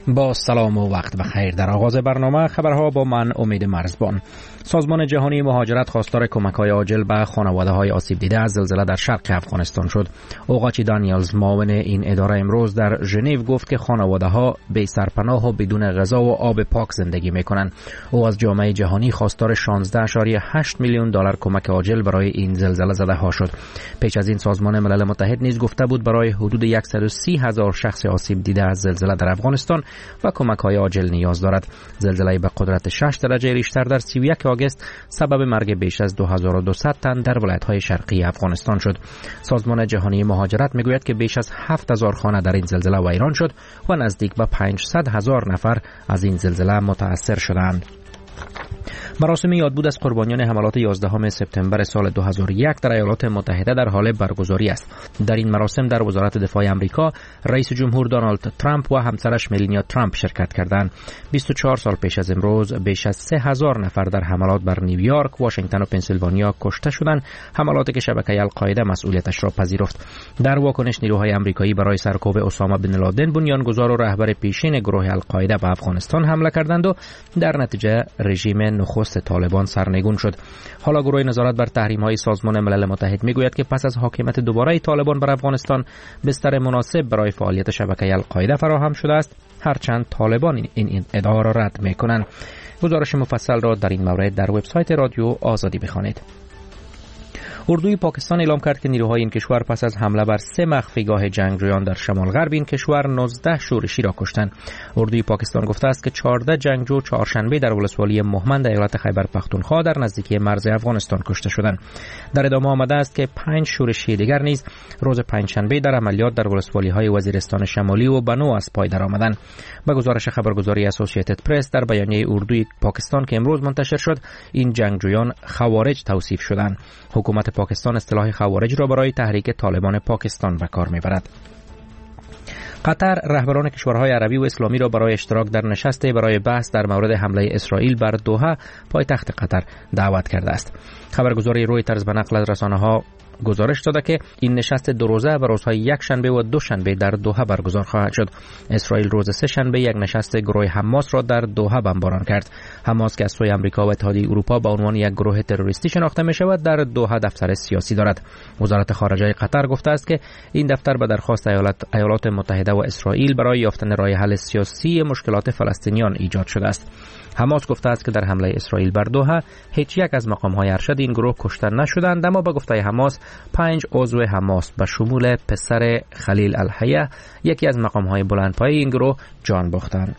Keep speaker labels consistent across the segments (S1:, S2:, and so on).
S1: با سلام و وقت بخیر. در آغاز برنامه خبرها با من امید مرزبان. سازمان جهانی مهاجرت خواستار کمک‌های عاجل به خانواده‌های آسیب دیده از زلزله در شرق افغانستان شد. اوقاچی دانیلز معاون این اداره امروز در ژنو گفت که خانواده‌ها بی سرپناه و بدون غذا و آب پاک زندگی می‌کنند. او از جامعه جهانی خواستار 16.8 میلیون دلار کمک عاجل برای این زلزله زده‌ها شد. پیش از این سازمان ملل متحد نیز گفته بود برای حدود 130,000 شخص آسیب دیده از زلزله در افغانستان و کمک‌های عاجل نیاز دارد. زلزله به قدرت 6 درجه ریشتر در 31 آگوست سبب مرگ بیش از 2200 تن در ولایت‌های شرقی افغانستان شد. سازمان جهانی مهاجرت میگوید که بیش از 7000 خانه در این زلزله ویران شد و نزدیک به 500,000 نفر از این زلزله متأثر شدند. مراسم یادبود از قربانیان حملات 11 سپتامبر سال 2001 در ایالات متحده در حال برگزاری است. در این مراسم در وزارت دفاع آمریکا رئیس جمهور دونالد ترامپ و همسرش ملانیا ترامپ شرکت کردند. 24 سال پیش از امروز بیش از 3000 نفر در حملات بر نیویورک، واشنگتن و پنسیلوانیا کشته شدند، حملاتی که شبکه القاعده مسئولیتش را پذیرفت. در واکنش نیروهای آمریکایی برای سرکوب اسامه بن لادن، بنیانگذار و رهبر پیشین گروه القاعده به افغانستان حمله کردند و در نتیجه رژیم نخست طالبان سرنگون شد. حالا گروه نظارت بر تحریم‌های سازمان ملل متحد میگوید که پس از حاکمیت دوباره طالبان بر افغانستان بستر مناسب برای فعالیت شبکه القاعده فراهم شده است، هرچند طالبان این ادعا را رد می‌کنند. گزارش مفصل را در این مورد در وبسایت رادیو آزادی بخوانید. اردوی پاکستان اعلام کرد که نیروهای این کشور پس از حمله بر 3 مخفیگاه جنگجویان در شمال غرب این کشور 19 شورشی را کشتند. اردوی پاکستان گفته است که 14 جنگجو چهارشنبه در ولسوالی مهمند ایالت خیبر پختونخوا در نزدیکی مرز افغانستان کشته شدند. در ادامه آمده است که 5 شورشی دیگر نیز روز پنجشنبه در عملیات در ولسوالی‌های وزیرستان شمالی و بنو از پای درآمدند. به گزارش خبرگزاری اسوسییتد پرس در بیانیه اردوی پاکستان که امروز منتشر شد، این جنگجویان خوارج توصیف شدند. حکومت پاکستان اصطلاح خوارج را برای تحریک طالبان پاکستان به کار میبرد. قطر رهبران کشورهای عربی و اسلامی را برای اشتراک در نشستی برای بحث در مورد حمله اسرائیل بر دوحه پایتخت قطر دعوت کرده است. خبرگزاری رویترز به نقل از رسانه‌ها گزارش داده که این نشست 2 روزه و روزهای یک شنبه و 2 شنبه در دوحه برگزار خواهد شد. اسرائیل روز 3 شنبه یک نشست گروه حماس را در دوحه بمباران کرد. حماس که از سوی آمریکا و اتحادیه اروپا به عنوان یک گروه تروریستی شناخته می شود، در دوحه دفتر سیاسی دارد. وزارت خارجه قطر گفته است که این دفتر به درخواست ایالات متحده و اسرائیل برای یافتن راه حل سیاسی مشکلات فلسطینیان ایجاد شده است. حماس گفته است که در حمله اسرائیل بر دوحه هیچ یک از مقام‌های ارشد این گروه کشته نشدند، اما به گفته حماس 5 عضو حماس به شمول پسر خلیل الحیه، یکی از مقام‌های بلندپایه این گروه، جان باختند.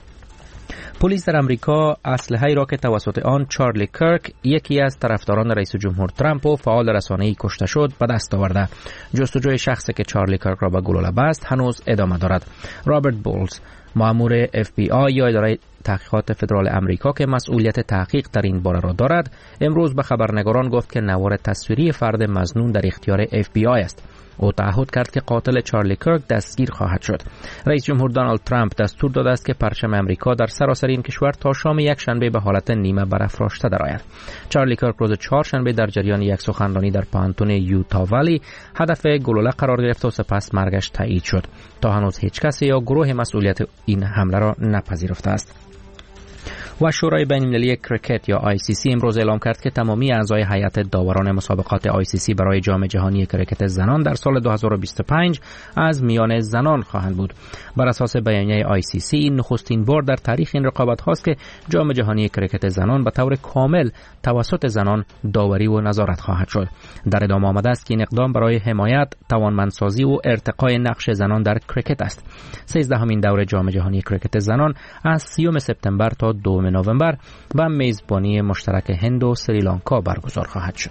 S1: پلیس در امریکا اسلحه‌ای را که توسط آن چارلی کرک، یکی از طرفداران رئیس جمهور ترامپ و فعال رسانه‌ای کشته شد، به دست آورده. جستجوی شخصی که چارلی کرک را به گلوله بست هنوز ادامه دارد. رابرت بولز، مأمور FBI یا اداره تحقیقات فدرال امریکا که مسئولیت تحقیق در این باره را دارد، امروز به خبرنگاران گفت که نوار تصویری فرد مظنون در اختیار FBI است. او تعهد کرد که قاتل چارلی کرک دستگیر خواهد شد. رئیس جمهور دونالد ترامپ دستور داده است که پرچم امریکا در سراسر این کشور تا شام یک شنبه به حالت نیمه برافراشته درآید. چارلی کرک روز 4 شنبه در جریان یک سخنرانی در پانتون یوتا ولی هدف گلوله قرار گرفت و سپس مرگش تایید شد. تا هنوز هیچ کسی یا گروه مسئولیت این حمله را نپذیرفته است. و شورای بین‌المللی کریکت یا ICC امروز اعلام کرد که تمامی اعضای هیئت داوران مسابقات ICC برای جام جهانی کریکت زنان در سال 2025 از میان زنان خواهند بود. بر اساس بیانیه ICC این نخستین بار در تاریخ این رقابت هاست که جام جهانی کریکت زنان به طور کامل توسط زنان داوری و نظارت خواهد شد. در ادامه آمده است که این اقدام برای حمایت، توانمندسازی و ارتقای نقش زنان در کریکت است. 13مین دور جام جهانی کریکت زنان از 30 سپتامبر تا 2 نوامبر با میزبانی مشترک هند و سریلانکا برگزار خواهد شد.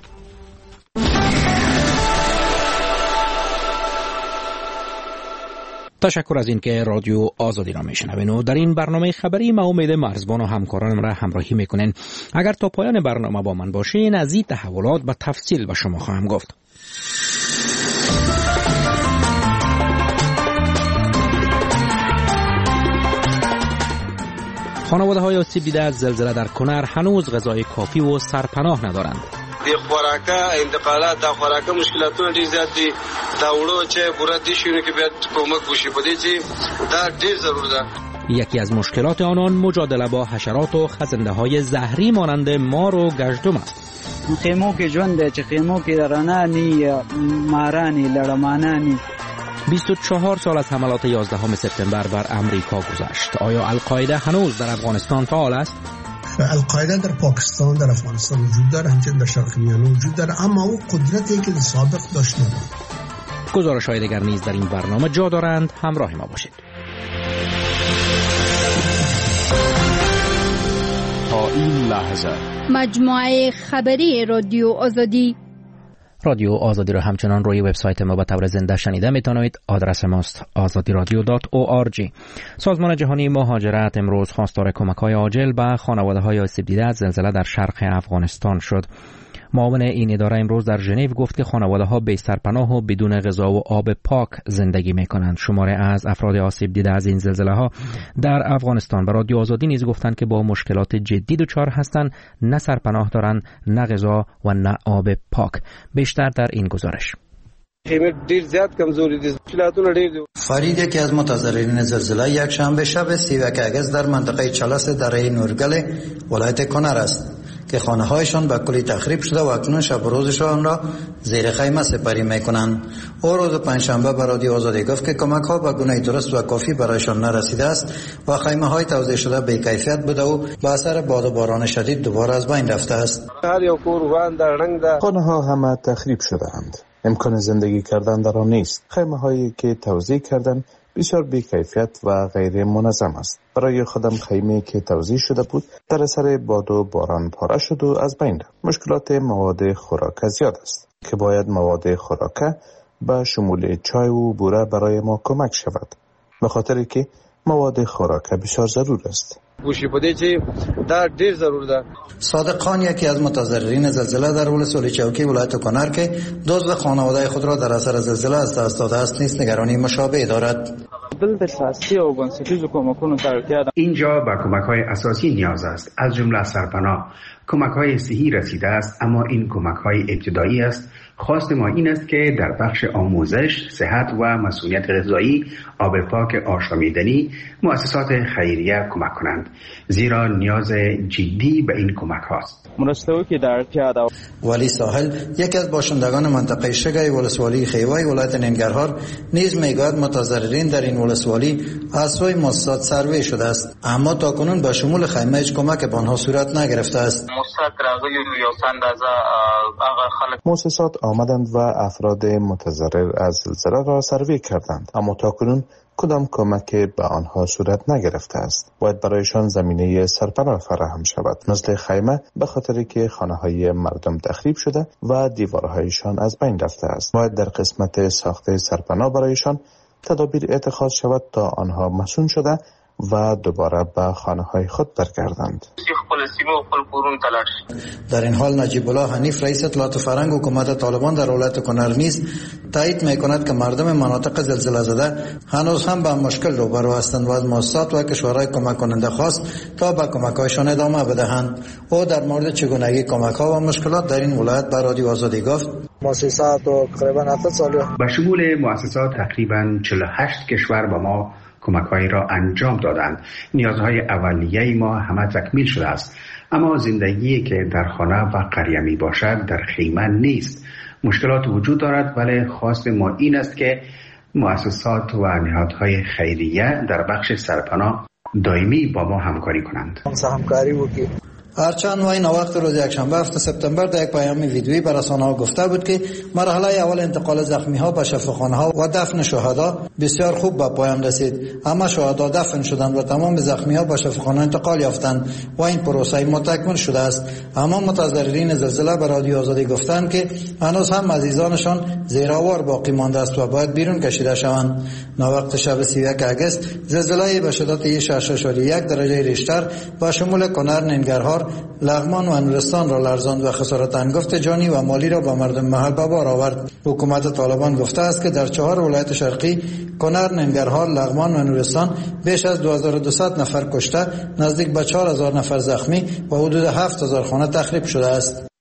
S1: تشکر از اینکه رادیو آزادی را میشنوین و در این برنامه خبری ما امید مرزبان و همکارانم را همراهی میکنین. اگر تا پایان برنامه با من باشین، از این تحولات به تفصیل به شما خواهم گفت. خانواده‌های آسیب دیده از زلزله در کنر هنوز غذای کافی و سرپناه ندارند.
S2: د خوراکه انتقالات د خوراکه مشکلاتونه ډیر زیات دي. دا وړو چې پورا دي شونه کې بیا کومک وشي په دې چې دا ډیر ضرور ده.
S1: یکی از مشکلات آنان مجادله با حشرات و خزنده زهری مانند مار و گژدم است.
S3: خیمو کې ژوند دی چې خیمو کې رانانی مارانی لړمانانی.
S1: 24 سال از حملات 11 سپتامبر بر امریکا گذشت. آیا القاعده هنوز در افغانستان فعال است؟
S4: القاعده در پاکستان در افغانستان وجود داره، همچنین در شرق میانه وجود داره، اما او قدرتی که سابق داشت نداره.
S1: گزارش‌های دیگر نیز در این برنامه جا دارند. همراه ما باشید.
S5: تا این لحظه
S6: مجموعه خبری رادیو
S1: رادیو آزادی را همچنان روی وبسایت ما به طور زنده شنیده میتونید. آدرس ماست azadiradio.org. سازمان جهانی مهاجرت امروز خواستار کمک‌های عاجل به خانواده‌های آسیب دیده از زلزله در شرق افغانستان شد. معاون این اداره امروز در ژنو گفت که خانواده‌ها بی سرپناه و بدون غذا و آب پاک زندگی می‌کنند. شماره از افراد آسیب دیده از این زلزله‌ها در افغانستان به رادیو آزادی نیز گفتند که با مشکلات جدی دچار هستند، نه سرپناه دارند، نه غذا و نه آب پاک. بیشتر در این گزارش.
S2: ډیر زیات کمزوری دي، مشکلاتونه ډیر دي.
S7: فرید یکی از متضررین زلزله یک شنبه شب 31 اگست در منطقه چلاس دره نورگل ولایت کنر است که خانه‌هایشان به کلی تخریب شده و اکنون شب و روزشان را زیر خیمه سپری می‌کنند. او روز پنجشنبه به رادیو آزادی گفت که کمک‌ها به گونه درست و کافی برایشان نرسیده است و خیمه‌های توزیع شده بی‌کیفیت بوده و به اثر باد و باران شدید دوباره از بین رفته است.
S2: هر یو کور وان در رنگ ده.
S5: خانه‌ها همه تخریب شده‌اند. امکان زندگی کردن در آن نیست. خیمه‌هایی که توزیع کردند بسیار بی‌کیفیت و غیر منظم است. برای خودم خیمه که توزیع شده بود در اثر باد و باران پاره شد و از بین رفت. مشکلات مواد خوراک زیاد است که باید مواد خوراک به شمول چای و بوره برای ما کمک شود، به خاطر که مواد خوراک بسیار ضرور است.
S2: گوشی پدې چې دا ډیر ضرور ده.
S7: صادق خان یکی از متضررین زلزله در ولسوالی چوکی ولایت کنر که دزد خانواده خود را در اثر زلزله از دست داده است نیز نگرانی مشابه دارد.
S3: دلته اساسی او بنسټیزو کومکونو ته اړتیا ده.
S8: اینجا به کمک‌های اساسی نیاز است، از جمله سرپناه. کمک‌های صحی رسیده است، اما این کمک‌های ابتدایی است. خواست ما این است که در بخش آموزش، صحت و مسئولیت غذایی، آب پاک آشامیدنی مؤسسات خیریه کمک کنند، زیرا نیاز جدی به این کمک هاست.
S3: مرسته‌ای که در اړتیا ده.
S7: ولی ساحل یکی از باشندگان منطقه شگای ولسوالی خیوای ولایت ننگرهار نیز میگوید متضررین در این ولسوالی از سوی مؤسسات سروی شده است، اما تاکنون به شمول خیمه هیچ کمک به آنها صورت نگرفته است.
S5: مؤسسات آمدند و افراد متضرر از زلزله را سروی کردند، اما تاکنون کدام کمک به آنها صورت نگرفته است. باید برایشان زمینه سرپناه فراهم شود، مثل خیمه، به خاطر که خانه‌های مردم تخریب شده و دیوارهایشان از بین رفته است. باید در قسمت ساخت سرپناه برایشان تدابیر اتخاذ شود تا آنها مسئول شده و دوباره به خانه‌های خود برگردند.
S7: در این حال نجیب الله حنیف رئیس اطلاعات فرهنگ حکومت طالبان در ولایت کنر نیز تایید می‌کند که مردم مناطق زلزله زده هنوز هم با مشکل روبرو هستند و از مؤسسات و کشورهای کمک کننده خواست تا به کمک‌هایشان ادامه بدهند. او در مورد چگونگی کمک‌ها و مشکلات در این ولایت به رادیو آزادی گفت:
S8: مؤسسات تقریبا 8 سال به شمول مؤسسات تقریبا 48 کشور با ما کمک‌هایی را انجام دادند. نیازهای اولیه ما همه تکمیل شده است، اما زندگی که در خانه و قریه می باشد در خیمه نیست. مشکلات وجود دارد، ولی خواست ما این است که مؤسسات و نهادهای خیریه در بخش سرپناه دائمی با ما همکاری کنند.
S7: هرچند و این وقت روز یکشنبه 7 سپتامبر در یک پیام ویدیویی به رسانه‌ها گفته بود که مرحله اول انتقال زخمی‌ها به شفاخانه‌ها و دفن شهدا بسیار خوب به پایان رسید، اما شهدا دفن شدند و تمام زخمی‌ها به شفاخانه انتقال یافتند و این پروسه متکمل شده است. اما متضررین زلزله به رادیو آزادی گفتند که هنوز هم عزیزانشان زیرآور باقی مانده است و باید بیرون کشیده شوند. وقت شب 31 اگست زلزله به شدت 6.1 درجه ریشتر با شمول کنر، ننگرهار، لغمان و نورستان را لرزاند و خسارت انگفت جانی و مالی را به مردم محل به بار آورد. حکومت طالبان گفته است که در 4 ولایت شرقی کنر، ننگرهار، لغمان و نورستان بیش از 2200 نفر کشته، نزدیک به 4000 نفر زخمی و حدود 7000 خانه تخریب شده است.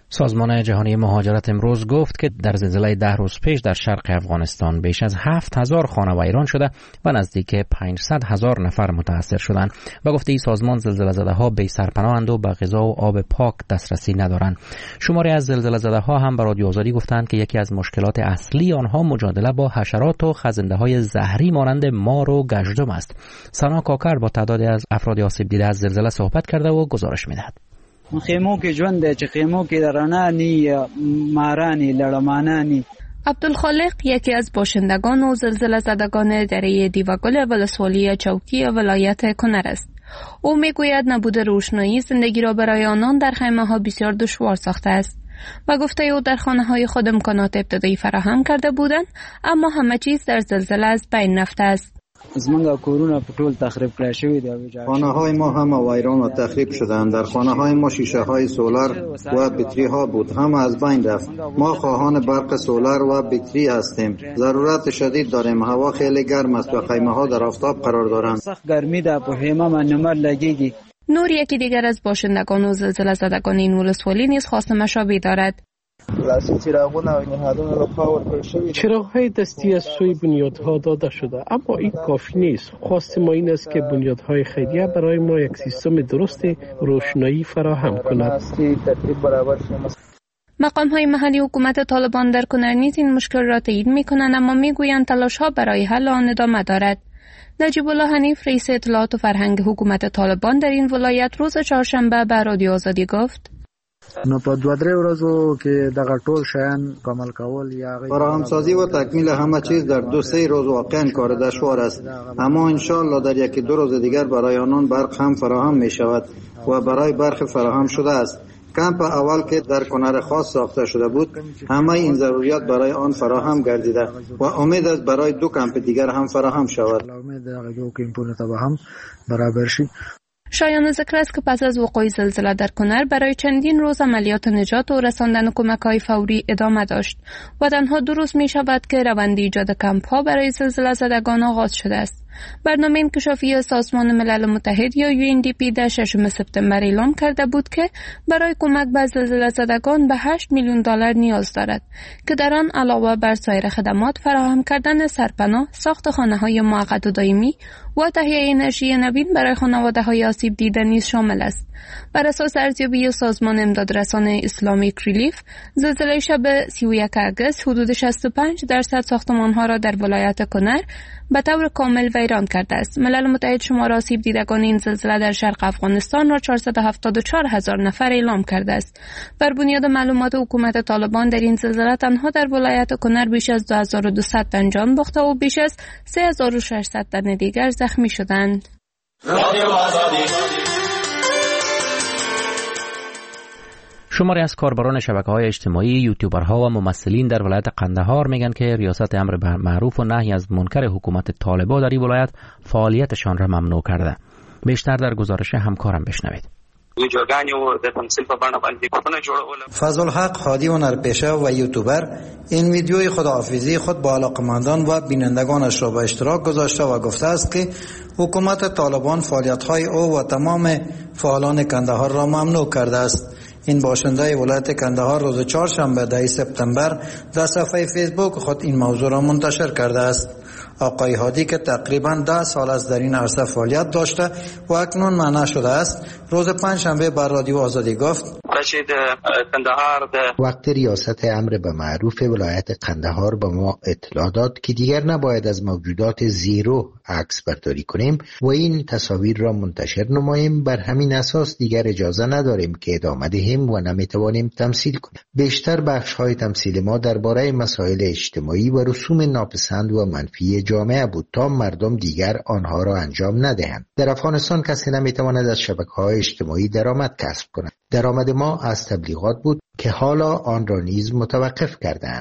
S1: سازمان جهانی مهاجرت امروز گفت که در زلزله 10 روز پیش در شرق افغانستان بیش از 7000 خانه ویران شده و نزدیک 500,000 نفر متاثر شدند و گفته این سازمان زلزله زده ها بی سرپناهند و به غذا و آب پاک دسترسی ندارند. شماری از زلزله زده ها هم به رادیو آزادی گفتند که یکی از مشکلات اصلی آنها مجادله با حشرات و خزنده های زهری مانند مار و گژدم است. سنا کاکر با تعدادی از افراد آسیب دیده از زلزله صحبت کرده و گزارش می‌دهد.
S3: خیمو کې ژوند دی چې خیمو کې درانانی مارانی لړمانانی.
S9: عبدالخالق یکی از باشندگان و زلزله زدگان دره دیوگل ولسوالی چوکی ولایت کنر است. او میگوید نبود روشنایی زندگی را برای آنان در خیمه ها بسیار دشوار ساخته است و گفته او در خانه های خود امکانات ابتدایی فراهم کرده بودند اما همه چیز در زلزله از بین رفته است.
S3: زمونږ کورونه په ټول تخریب کړای شوی دی.
S7: خانه‌های ما هم ویران و تخریب شدند. در خانه‌های ما شیشه‌های سولار و بطری‌ها بود، هم از بین رفت. ما خواهان برق سولار و بطری هستیم. ضرورت شدید داریم. هوا خیلی گرم است و خیمه‌ها در آفتاب قرار دارند.
S3: سخت گرمی ده په خیمه من نمر لګیږي.
S9: نور یکی دیگر از باشندگان و زلزله زدگان این ولسوالی نیز خواست مشابه دارد.
S10: چراغ‌های دستی از سوی بنیادها داده شده اما این کافی نیست. خواست ما این است که بنیادهای خیریه برای ما یک سیستم درست روشنایی فراهم کند.
S9: مقام‌های محلی حکومت طالبان در کنر نیز این مشکل را تایید می‌کنند اما می‌گویند تلاش‌ها برای حل آن ادامه دارد. نجیب الله حنیف رئیس اطلاعات و فرهنگ حکومت طالبان در این ولایت روز چهارشنبه به رادیو آزادی گفت
S11: نو په 2-3 ورځو کې دغه ټول شیان کامل کول یا
S7: فراهمسازی و تکمیل همه چیز در 2-3 روز واقعا کار دشوار است، اما ان شاء الله در 1-2 روز دیگر برای آنان برق هم فراهم می شود و برای برق فراهم شده است. کمپ اول که در کنر خاص ساخته شده بود همه این ضروریات برای آن فراهم گردیده و امید است برای 2 کمپ دیگر هم فراهم شود.
S11: امید دغه 2 کمپونه ته هم برابر شي.
S9: شایان ذکر است که پس از وقوع زلزله در کنر برای چندین روز عملیات نجات و رساندن کمک‌های فوری ادامه داشت و تنها 2 روز می شود که روند ایجاد کمپ‌ها برای زلزله زدگان آغاز شده است. برنامه انکشافی سازمان ملل متحد یا UNDP در 6 سپتامبر اعلام کرده بود که برای کمک به زلزله زدگان به $8 میلیون نیاز دارد که در آن علاوه بر سایر خدمات فراهم کردن سرپناه، ساخت خانه‌های موقت و دائمی و تهیه انرژی نوین برای خانواده‌های آسیب دیده نیز شامل است. بر اساس ارزیابی سازمان امدادرسان اسلامیک ریلیف، زلزله شب 31 اگست حدود 65% ساختمان‌ها را در ولایت کنر به طور کامل ویران کرده است. ملل متحد شمار آسیب دیدگان این زلزله در شرق افغانستان را 474,000 نفر اعلام کرده است. بر بنیاد معلومات حکومت طالبان در این زلزله تنها در ولایت کنر بیش از 2200 تن جان باخته و بیش از 3600 تن دیگر زخمی شدند.
S1: شماری از کاربران شبکه‌های اجتماعی، یوتیوبرها و ممثلین در ولایت قندهار میگن که ریاست امر معروف و نهی از منکر حکومت طالبان در این ولایت فعالیتشان را ممنوع کرده. بیشتر در گزارش همکارم بشنوید.
S7: فضل الحق هادی هنرپیشه و یوتیوبر این ویدیوی خداحافظی خود با علاقمندان و بینندگانش را به اشتراک گذاشته و گفته است که حکومت طالبان فعالیت‌های او و تمام فعالان قندهار را ممنوع کرده است. این باشنده ولایت قندهار روز چهارشنبه 10 سپتامبر در صفحه فیسبوک خود این موضوع را منتشر کرده است. آقای هادی که تقریباً 10 سال است در این عرصه فعالیت داشته و اکنون منع شده است، روز پنجشنبه بر رادیو آزادی گفت
S12: وقت ریاست امر به معروف ولایت قندهار به ما اطلاع داد که دیگر نباید از موجودات زیرو عکس برداری کنیم و این تصاویر را منتشر نماییم. بر همین اساس دیگر اجازه نداریم که ادامه دهیم و نمیتوانیم تمثیل کنیم. بیشتر بخش‌های تمثیل ما درباره مسائل اجتماعی و رسوم ناپسند و منفی جامعه بود تا مردم دیگر آنها را انجام ندهند. در افغانستان کسی نمیتواند از شبکه‌های اجتماعی درآمد کسب کند. درآمد ما از تبلیغات بود که حالا آن را نیز متوقف کردند.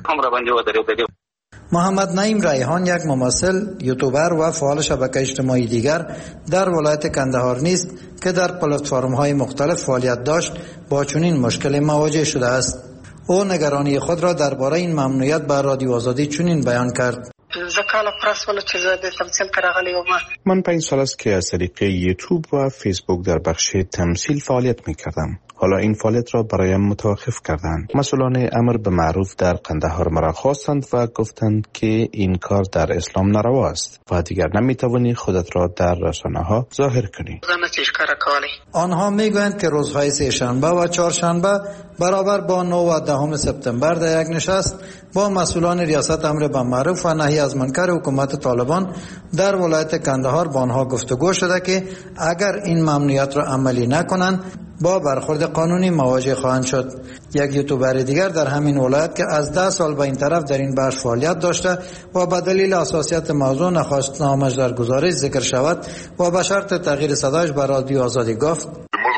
S7: محمد نعیم ریحان یک ممثل، یوتیوبر و فعال شبکه اجتماعی دیگر در ولایت قندهار نیست که در پلتفرم‌های مختلف فعالیت داشت با چنین مشکلی مواجه شده است. او نگرانی خود را درباره این ممنوعیت بر رادیو آزادی چنین بیان کرد.
S13: کاله پرس ولو چې زه د تمثیل ته راغلی وم.
S5: من 5 سال است که از طریق یوتیوب و فیسبوک در بخش تمثیل فعالیت می‌کردم. حالا این فعالیت را برایم متوقف کردند. مسئولان امر به معروف در قندهار مرا خواستند و گفتند که این کار در اسلام ناروا است و دیگر نمی‌توانی خودت را در رسانه‌ها ظاهر کنی.
S7: آنها میگویند که روزهای سه‌شنبه و چهارشنبه برابر با 9 و 10 سپتامبر در یک نشست با مسئولان ریاست امر به معروف و نهی از منکر حکومت طالبان در ولایت قندهار با آنها گفتگو شده که اگر این ممنوعیت را عملی نکنند با برخورد قانونی مواجه خواهند شد. یک یوتیوبر دیگر در همین ولایت که از 10 سال به این طرف در این بخش فعالیت داشته و به دلیل حساسیت موضوع نخواست نامش در گزارش ذکر شود و به شرط تغییر صدایش به رادیو آزادی گفت: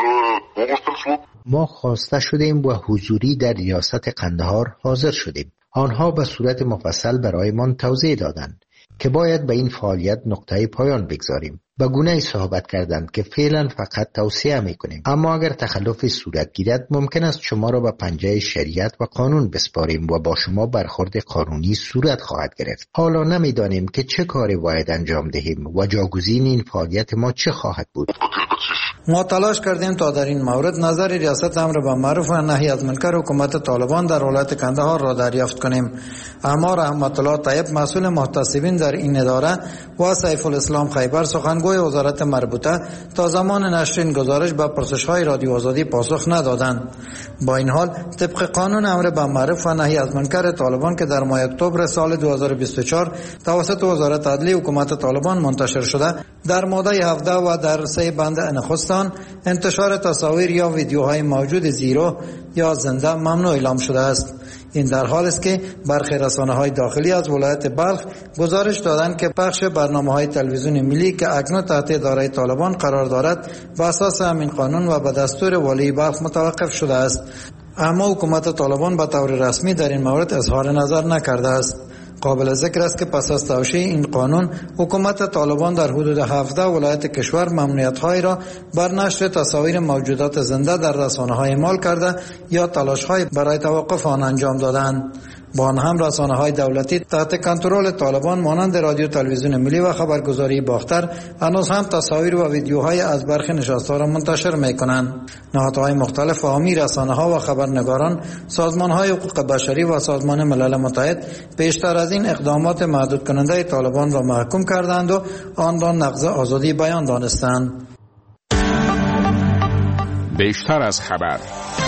S12: ما خواسته شدیم و حضوری در ریاست قندهار حاضر شدیم. آنها به صورت مفصل برایمان توضیح دادند که باید به این فعالیت نقطه پایان بگذاریم. به گونه‌ای صحبت کردند که فعلا فقط توصیه می‌کنیم، اما اگر تخلفی صورت گیرد ممکن است شما را به پنجه شریعت و قانون بسپاریم و با شما برخورد قانونی صورت خواهد گرفت. حالا نمی‌دانیم که چه کاری باید انجام دهیم و جاگزین این فعالیت ما چه خواهد بود.
S7: ما تلاش کردیم تا در این مورد نظر ریاست امر به معروف و نهی از منکر حکومت طالبان در ولایت قندهار را دریافت کنیم، اما رحمت الله طیب مسئول محتسبین در این اداره و سیف الاسلام خیبر سخنگوی وزارت مربوطه تا زمان نشر این گزارش به پرسش‌های رادیو آزادی پاسخ ندادند. با این حال طبق قانون امر به معروف و نهی از منکر طالبان که در ماه اکتبر سال 2024 توسط وزارت عدلیه حکومت طالبان منتشر شده، در ماده 17 و در 3 بند نخستان انتشار تصاویر یا ویدیوهای موجود زیرو یا زنده ممنوع اعلام شده است. این در حال است که برخی رسانه‌های داخلی از ولایت بلخ گزارش دادند که پخش برنامه‌های تلویزیون ملی که اکنون تحت اداره طالبان قرار دارد بر اساس همین قانون و به دستور والی بلخ متوقف شده است، اما حکومت طالبان به طور رسمی در این مورد اظهار نظر نکرده است. قابل ذکر است که پس از توشیح این قانون حکومت طالبان در حدود 17 ولایت کشور ممنوعیت‌هایی را بر نشر تصاویر موجودات زنده در رسانه‌ها اعمال کرده یا تلاش‌های برای توقف آن انجام دادند. با آن هم رسانه‌های دولتی تحت کنترل طالبان مانند رادیو تلویزیون ملی و خبرگزاری باختر هنوز هم تصاویر و ویدیوهای از برخی نشست‌ها را منتشر می‌کنند. نهادهای مختلف حامی رسانه‌ها و خبرنگاران، سازمان‌های حقوق بشری و سازمان ملل متحد پیشتر از این اقدامات محدود کننده طالبان را محکوم کردند و آن را نقض آزادی بیان دانستند.
S14: بیشتر از خبر.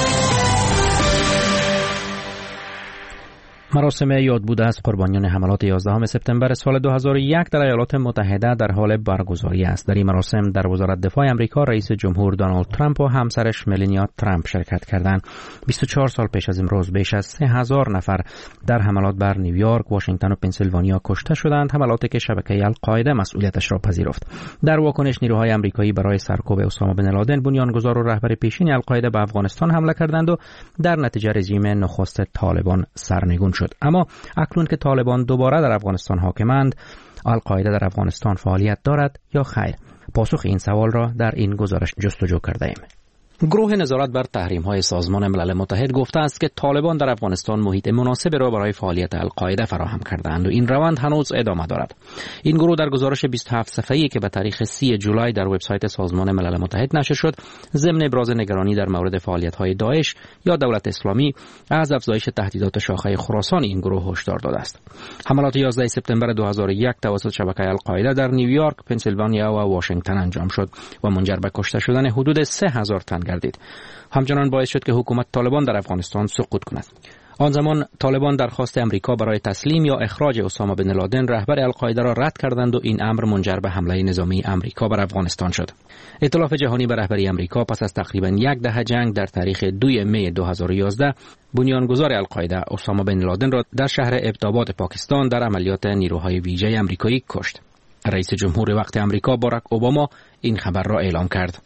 S1: مراسم یادبود از قربانیان حملات 11 سپتامبر سال 2001 در ایالات متحده در حال برگزاری است. در این مراسم در وزارت دفاع آمریکا رئیس جمهور دونالد ترامپ و همسرش ملانیا ترامپ شرکت کردند. 24 سال پیش از امروز بیش از 3000 نفر در حملات بر نیویورک، واشنگتن و پنسیلوانیا کشته شدند، حملاتی که شبکه القاعده مسئولیتش را پذیرفت. در واکنش نیروهای آمریکایی برای سرکوب اسامه بن لادن، بنیانگذار و رهبر پیشین القاعده به افغانستان حمله کردند و در نتیجه رژیم نخست طالبان سرنگون شد. اما اکنون که طالبان دوباره در افغانستان حاکمند، القاعده در افغانستان فعالیت دارد یا خیر؟ پاسخ این سوال را در این گزارش جستجو کرده ایم. گروه نظارت بر تحریم‌های سازمان ملل متحد گفته است که طالبان در افغانستان محیط مناسب را برای فعالیت القاعده فراهم کرده‌اند و این روند هنوز ادامه دارد. این گروه در گزارش 27 صفحه‌ای که به تاریخ 30 جولای در وبسایت سازمان ملل متحد نشر شد، ضمن ابراز نگرانی در مورد فعالیت‌های داعش یا دولت اسلامی از افزایش تهدیدات شاخه خراسان این گروه هشدار داده است. حملات 11 سپتامبر 2001 توسط شبکه القاعده در نیویورک، پنسیلوانیا و واشنگتن انجام شد و منجر به کشته شدن حدود 3000 تن گردید. همچنان باعث شد که حکومت طالبان در افغانستان سقوط کند. آن زمان طالبان درخواست امریکا برای تسلیم یا اخراج اسامه بن لادن رهبر القاعده را رد کردند و این امر منجر به حمله نظامی امریکا بر افغانستان شد. ائتلاف جهانی به رهبری امریکا پس از تقریباً یک دهه جنگ در تاریخ 2 می 2011 بنیانگذار القاعده اسامه بن لادن را در شهر ابتاباد پاکستان در عملیات نیروهای ویژه امریکایی کشت. رئیس جمهور وقت امریکا باراک اوباما این خبر را اعلام کرد.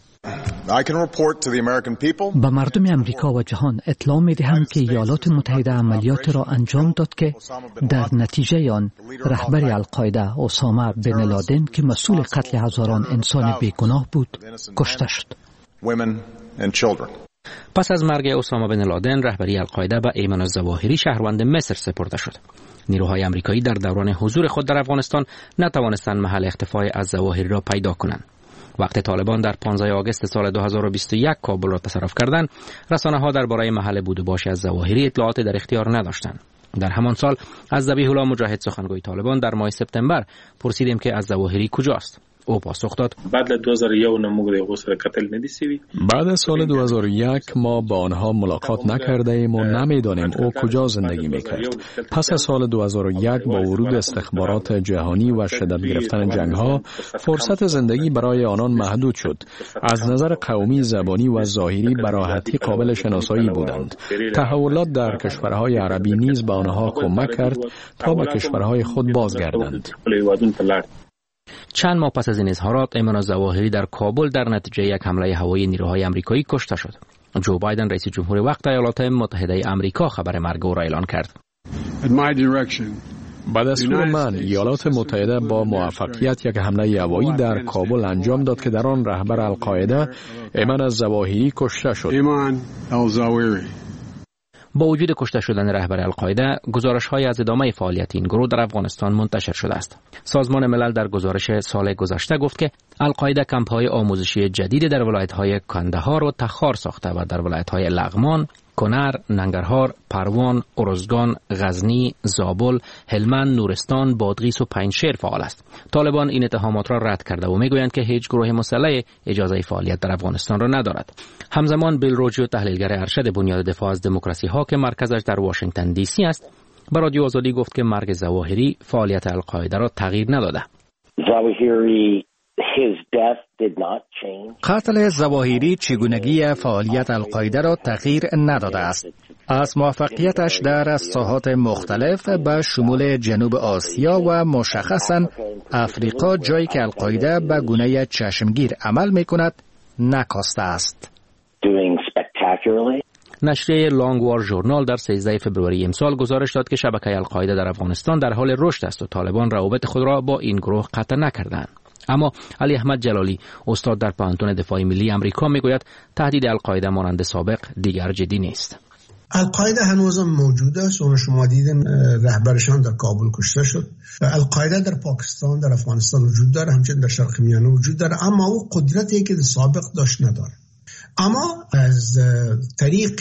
S15: به مردم امریکا و جهان اطلاع می دهم که ایالات متحده عملیات را انجام داد که در نتیجه آن رهبر القاعده اسامه بن لادن که مسئول قتل هزاران انسان بیگناه بود کشته شد.
S1: پس از مرگ اسامه بن لادن، رهبری القاعده به ایمن الظواهری شهروند مصر سپرده شد. نیروهای آمریکایی در دوران حضور خود در افغانستان نتوانستند محل اختفای الظواهری را پیدا کنند. وقتی طالبان در 15 آگوست سال 2021 کابل را تصرف کردند، رسانه‌ها درباره محل بود و باش الظواهری اطلاعات در اختیار نداشتند. در همان سال از ذبیح الله مجاهد، سخنگوی طالبان، در ماه سپتامبر پرسیدیم که الظواهری کجاست. او پاسخ داد:
S16: بعد از سال 2001 ما با آنها ملاقات نکرده ایم و نمیدانیم او کجا زندگی میکرد. پس از سال 2001 با ورود استخبارات جهانی و شدت گرفتن جنگ ها، فرصت زندگی برای آنان محدود شد. از نظر قومی، زبانی و ظاهری به راحتی قابل شناسایی بودند. تحولات در کشورهای عربی نیز به آنها کمک کرد تا به کشورهای خود بازگردند.
S1: چند ماه پس از این اظهارات، ایمن الظواهری در کابل در نتیجه یک حمله هوایی نیروهای آمریکایی کشته شد. جو بایدن، رئیس جمهور وقت ایالات متحده آمریکا، خبر مرگ او را اعلان کرد.
S16: به دستور من، ایالات متحده با موفقیت یک حمله هوایی در کابل انجام داد که در آن رهبر القاعده ایمن الظواهری کشته شد.
S1: با وجود کشته شدن رهبر القاعده، گزارش‌های از ادامه فعالیت این گروه در افغانستان منتشر شده است. سازمان ملل در گزارش سال گذشته گفت که القاعده کمپ‌های آموزشی جدید در ولایت‌های کندهار و تخار ساخته و در ولایت‌های لغمان، کنر، ننگرهار، پروان، ارزگان، غزنی، زابل، هلمند، نورستان، بادغیس و پنجشیر فعال است. طالبان این اتهامات را رد کرده و میگویند که هیچ گروه مسلح اجازه فعالیت در افغانستان را ندارد. همزمان بیل روجیو، تحلیلگر ارشد بنیاد دفاع از دموکراسی ها که مرکزش در واشنگتن دی سی است، به رادیو آزادی گفت که مرگ ظواهری فعالیت القاعده را تغییر نداده.
S17: قتل ظواهری چگونگی فعالیت القاعده را تغییر نداده است. از موفقیتش در ساحات مختلف به شمول جنوب آسیا و مشخصاً افریقا، جایی که القاعده به گونه چشمگیر عمل می‌کند، نکاسته است.
S1: نشریه لانگ وار ژورنال در 13 فوریه امسال گزارش داد که شبکه القاعده در افغانستان در حال رشد است و طالبان روابط خود را با این گروه قطع نکردند. اما علی احمد جلالی، استاد در پانتون دفاع ملی آمریکا، میگوید تهدید القاعده مانند سابق دیگر جدی نیست.
S4: القاعده هنوز موجود است و شما دیدین رهبرشان در کابل کشته شد. القاعده در پاکستان، در افغانستان وجود داره، همچنین در شرق میانه وجود داره، اما او قدرتی که سابق داشت نداره. اما از طریق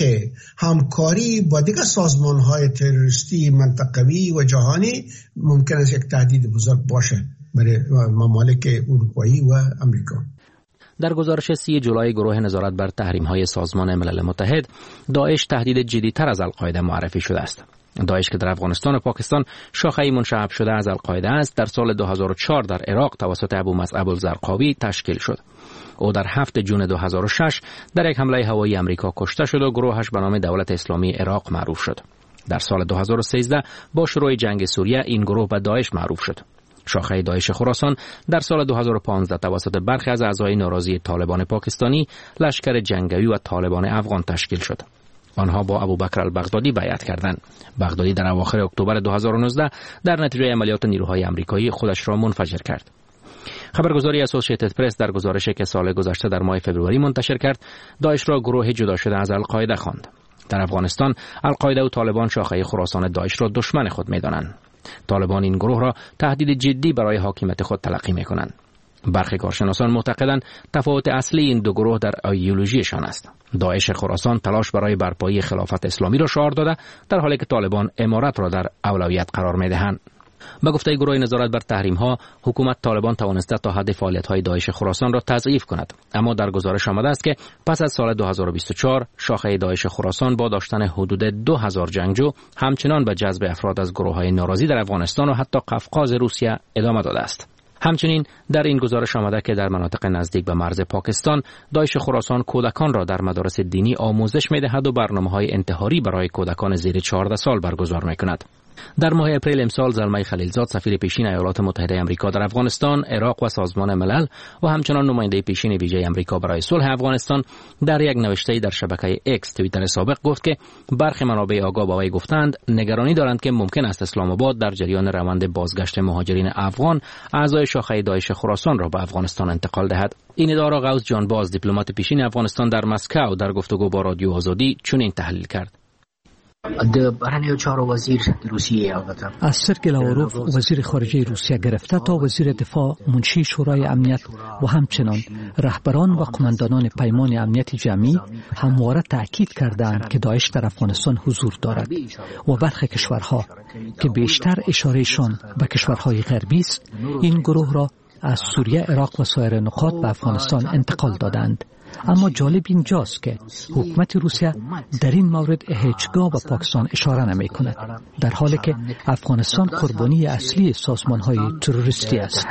S4: همکاری با دیگر سازمان‌های تروریستی منطقوی و جهانی ممکن است یک تهدید بزرگ باشه برای ممالک اروپایی و امریکا.
S1: در گزارش 30 جولای گروه نظارت بر تحریم‌های سازمان ملل متحد، داعش تهدید جدی‌تر از القاعده معرفی شده است. داعش که در افغانستان و پاکستان شاخه‌ای منشعب شده از القاعده است، در سال 2004 در عراق توسط ابو مصعب الزرقاوی تشکیل شد. او در 7 جون 2006 در یک حمله هوایی آمریکا کشته شد و گروهش به نام دولت اسلامی عراق معروف شد. در سال 2013 با شروع جنگ سوریه این گروه به داعش معروف شد. شاخه داعش خراسان در سال 2015 توسط برخی از اعضای ناراضی طالبان پاکستانی، لشکر جنگی و طالبان افغان تشکیل شد. آنها با ابوبکر البغدادی بیعت کردند. بغدادی در اواخر اکتبر 2019 در نتیجه عملیات نیروهای آمریکایی خودش را منفجر کرد. خبرگزاری اسوسییتد پرس در گزارشی که سال گذشته در ماه فوریه منتشر کرد، داعش را گروه جدا شده از القاعده خواند. در افغانستان، القاعده و طالبان شاخه خراسان داعش را دشمن خود می‌دانند. طالبان این گروه را تهدید جدی برای حاکمیت خود تلقی می‌کنند. برخی کارشناسان معتقدند تفاوت اصلی این دو گروه در ایدئولوژیشان است. داعش خراسان تلاش برای برپایی خلافت اسلامی را شعار داده، در حالی که طالبان امارت را در اولویت قرار می‌دهند. با گفته گروه نظارت بر تحریم‌ها، حکومت طالبان توانسته تا حد فعالیت‌های داعش خراسان را تضعیف کند، اما در گزارش آمده است که پس از سال 2024 شاخه داعش خراسان با داشتن حدود 2000 جنگجو همچنان به جذب افراد از گروه‌های ناراضی در افغانستان و حتی قفقاز روسیه ادامه داده است. همچنین در این گزارش آمده که در مناطق نزدیک به مرز پاکستان، داعش خراسان کودکان را در مدارس دینی آموزش می‌دهد و برنامه‌های انتحاری برای کودکان زیر 14 سال برگزار می‌کند. در ماه اپریل امسال زلمه خلیلزاد سفیر پیشین ایالات متحده آمریکا در افغانستان، عراق و سازمان ملل و همچنان نماینده پیشین ویژه آمریکا برای صلح افغانستان در یک نوشته در شبکه ایکس توییتر سابق گفت که برخی منابع آگاه با وی گفتند نگرانی دارند که ممکن است اسلام آباد در جریان روند بازگشت مهاجرین افغان اعضای شاخه داعش خراسان را به افغانستان انتقال دهد. این ادعا غوث جان باز دیپلمات پیشین افغانستان در مسکو در گفتگو با رادیو آزادی چنین تحلیل کرد.
S18: بهرنیو چارو وزیر روسیه البته
S15: از سرگی لاوروف وزیر خارجه روسیه گرفته تا وزیر دفاع، منشی شورای امنیت و همچنان رهبران و قماندانان پیمان امنیت جمعی همواره تاکید کردند که داعش در افغانستان حضور دارد و برخی کشورها که بیشتر اشارهشان به کشورهای غربی است این گروه را از سوریه، عراق و سایر نقاط به افغانستان انتقال دادند. اما جالب اینجاست که حکومت روسیه در این مورد هیچگاه به پاکستان اشاره نمی کند، در حالی که افغانستان قربانی اصلی سازمان‌های تروریستی است.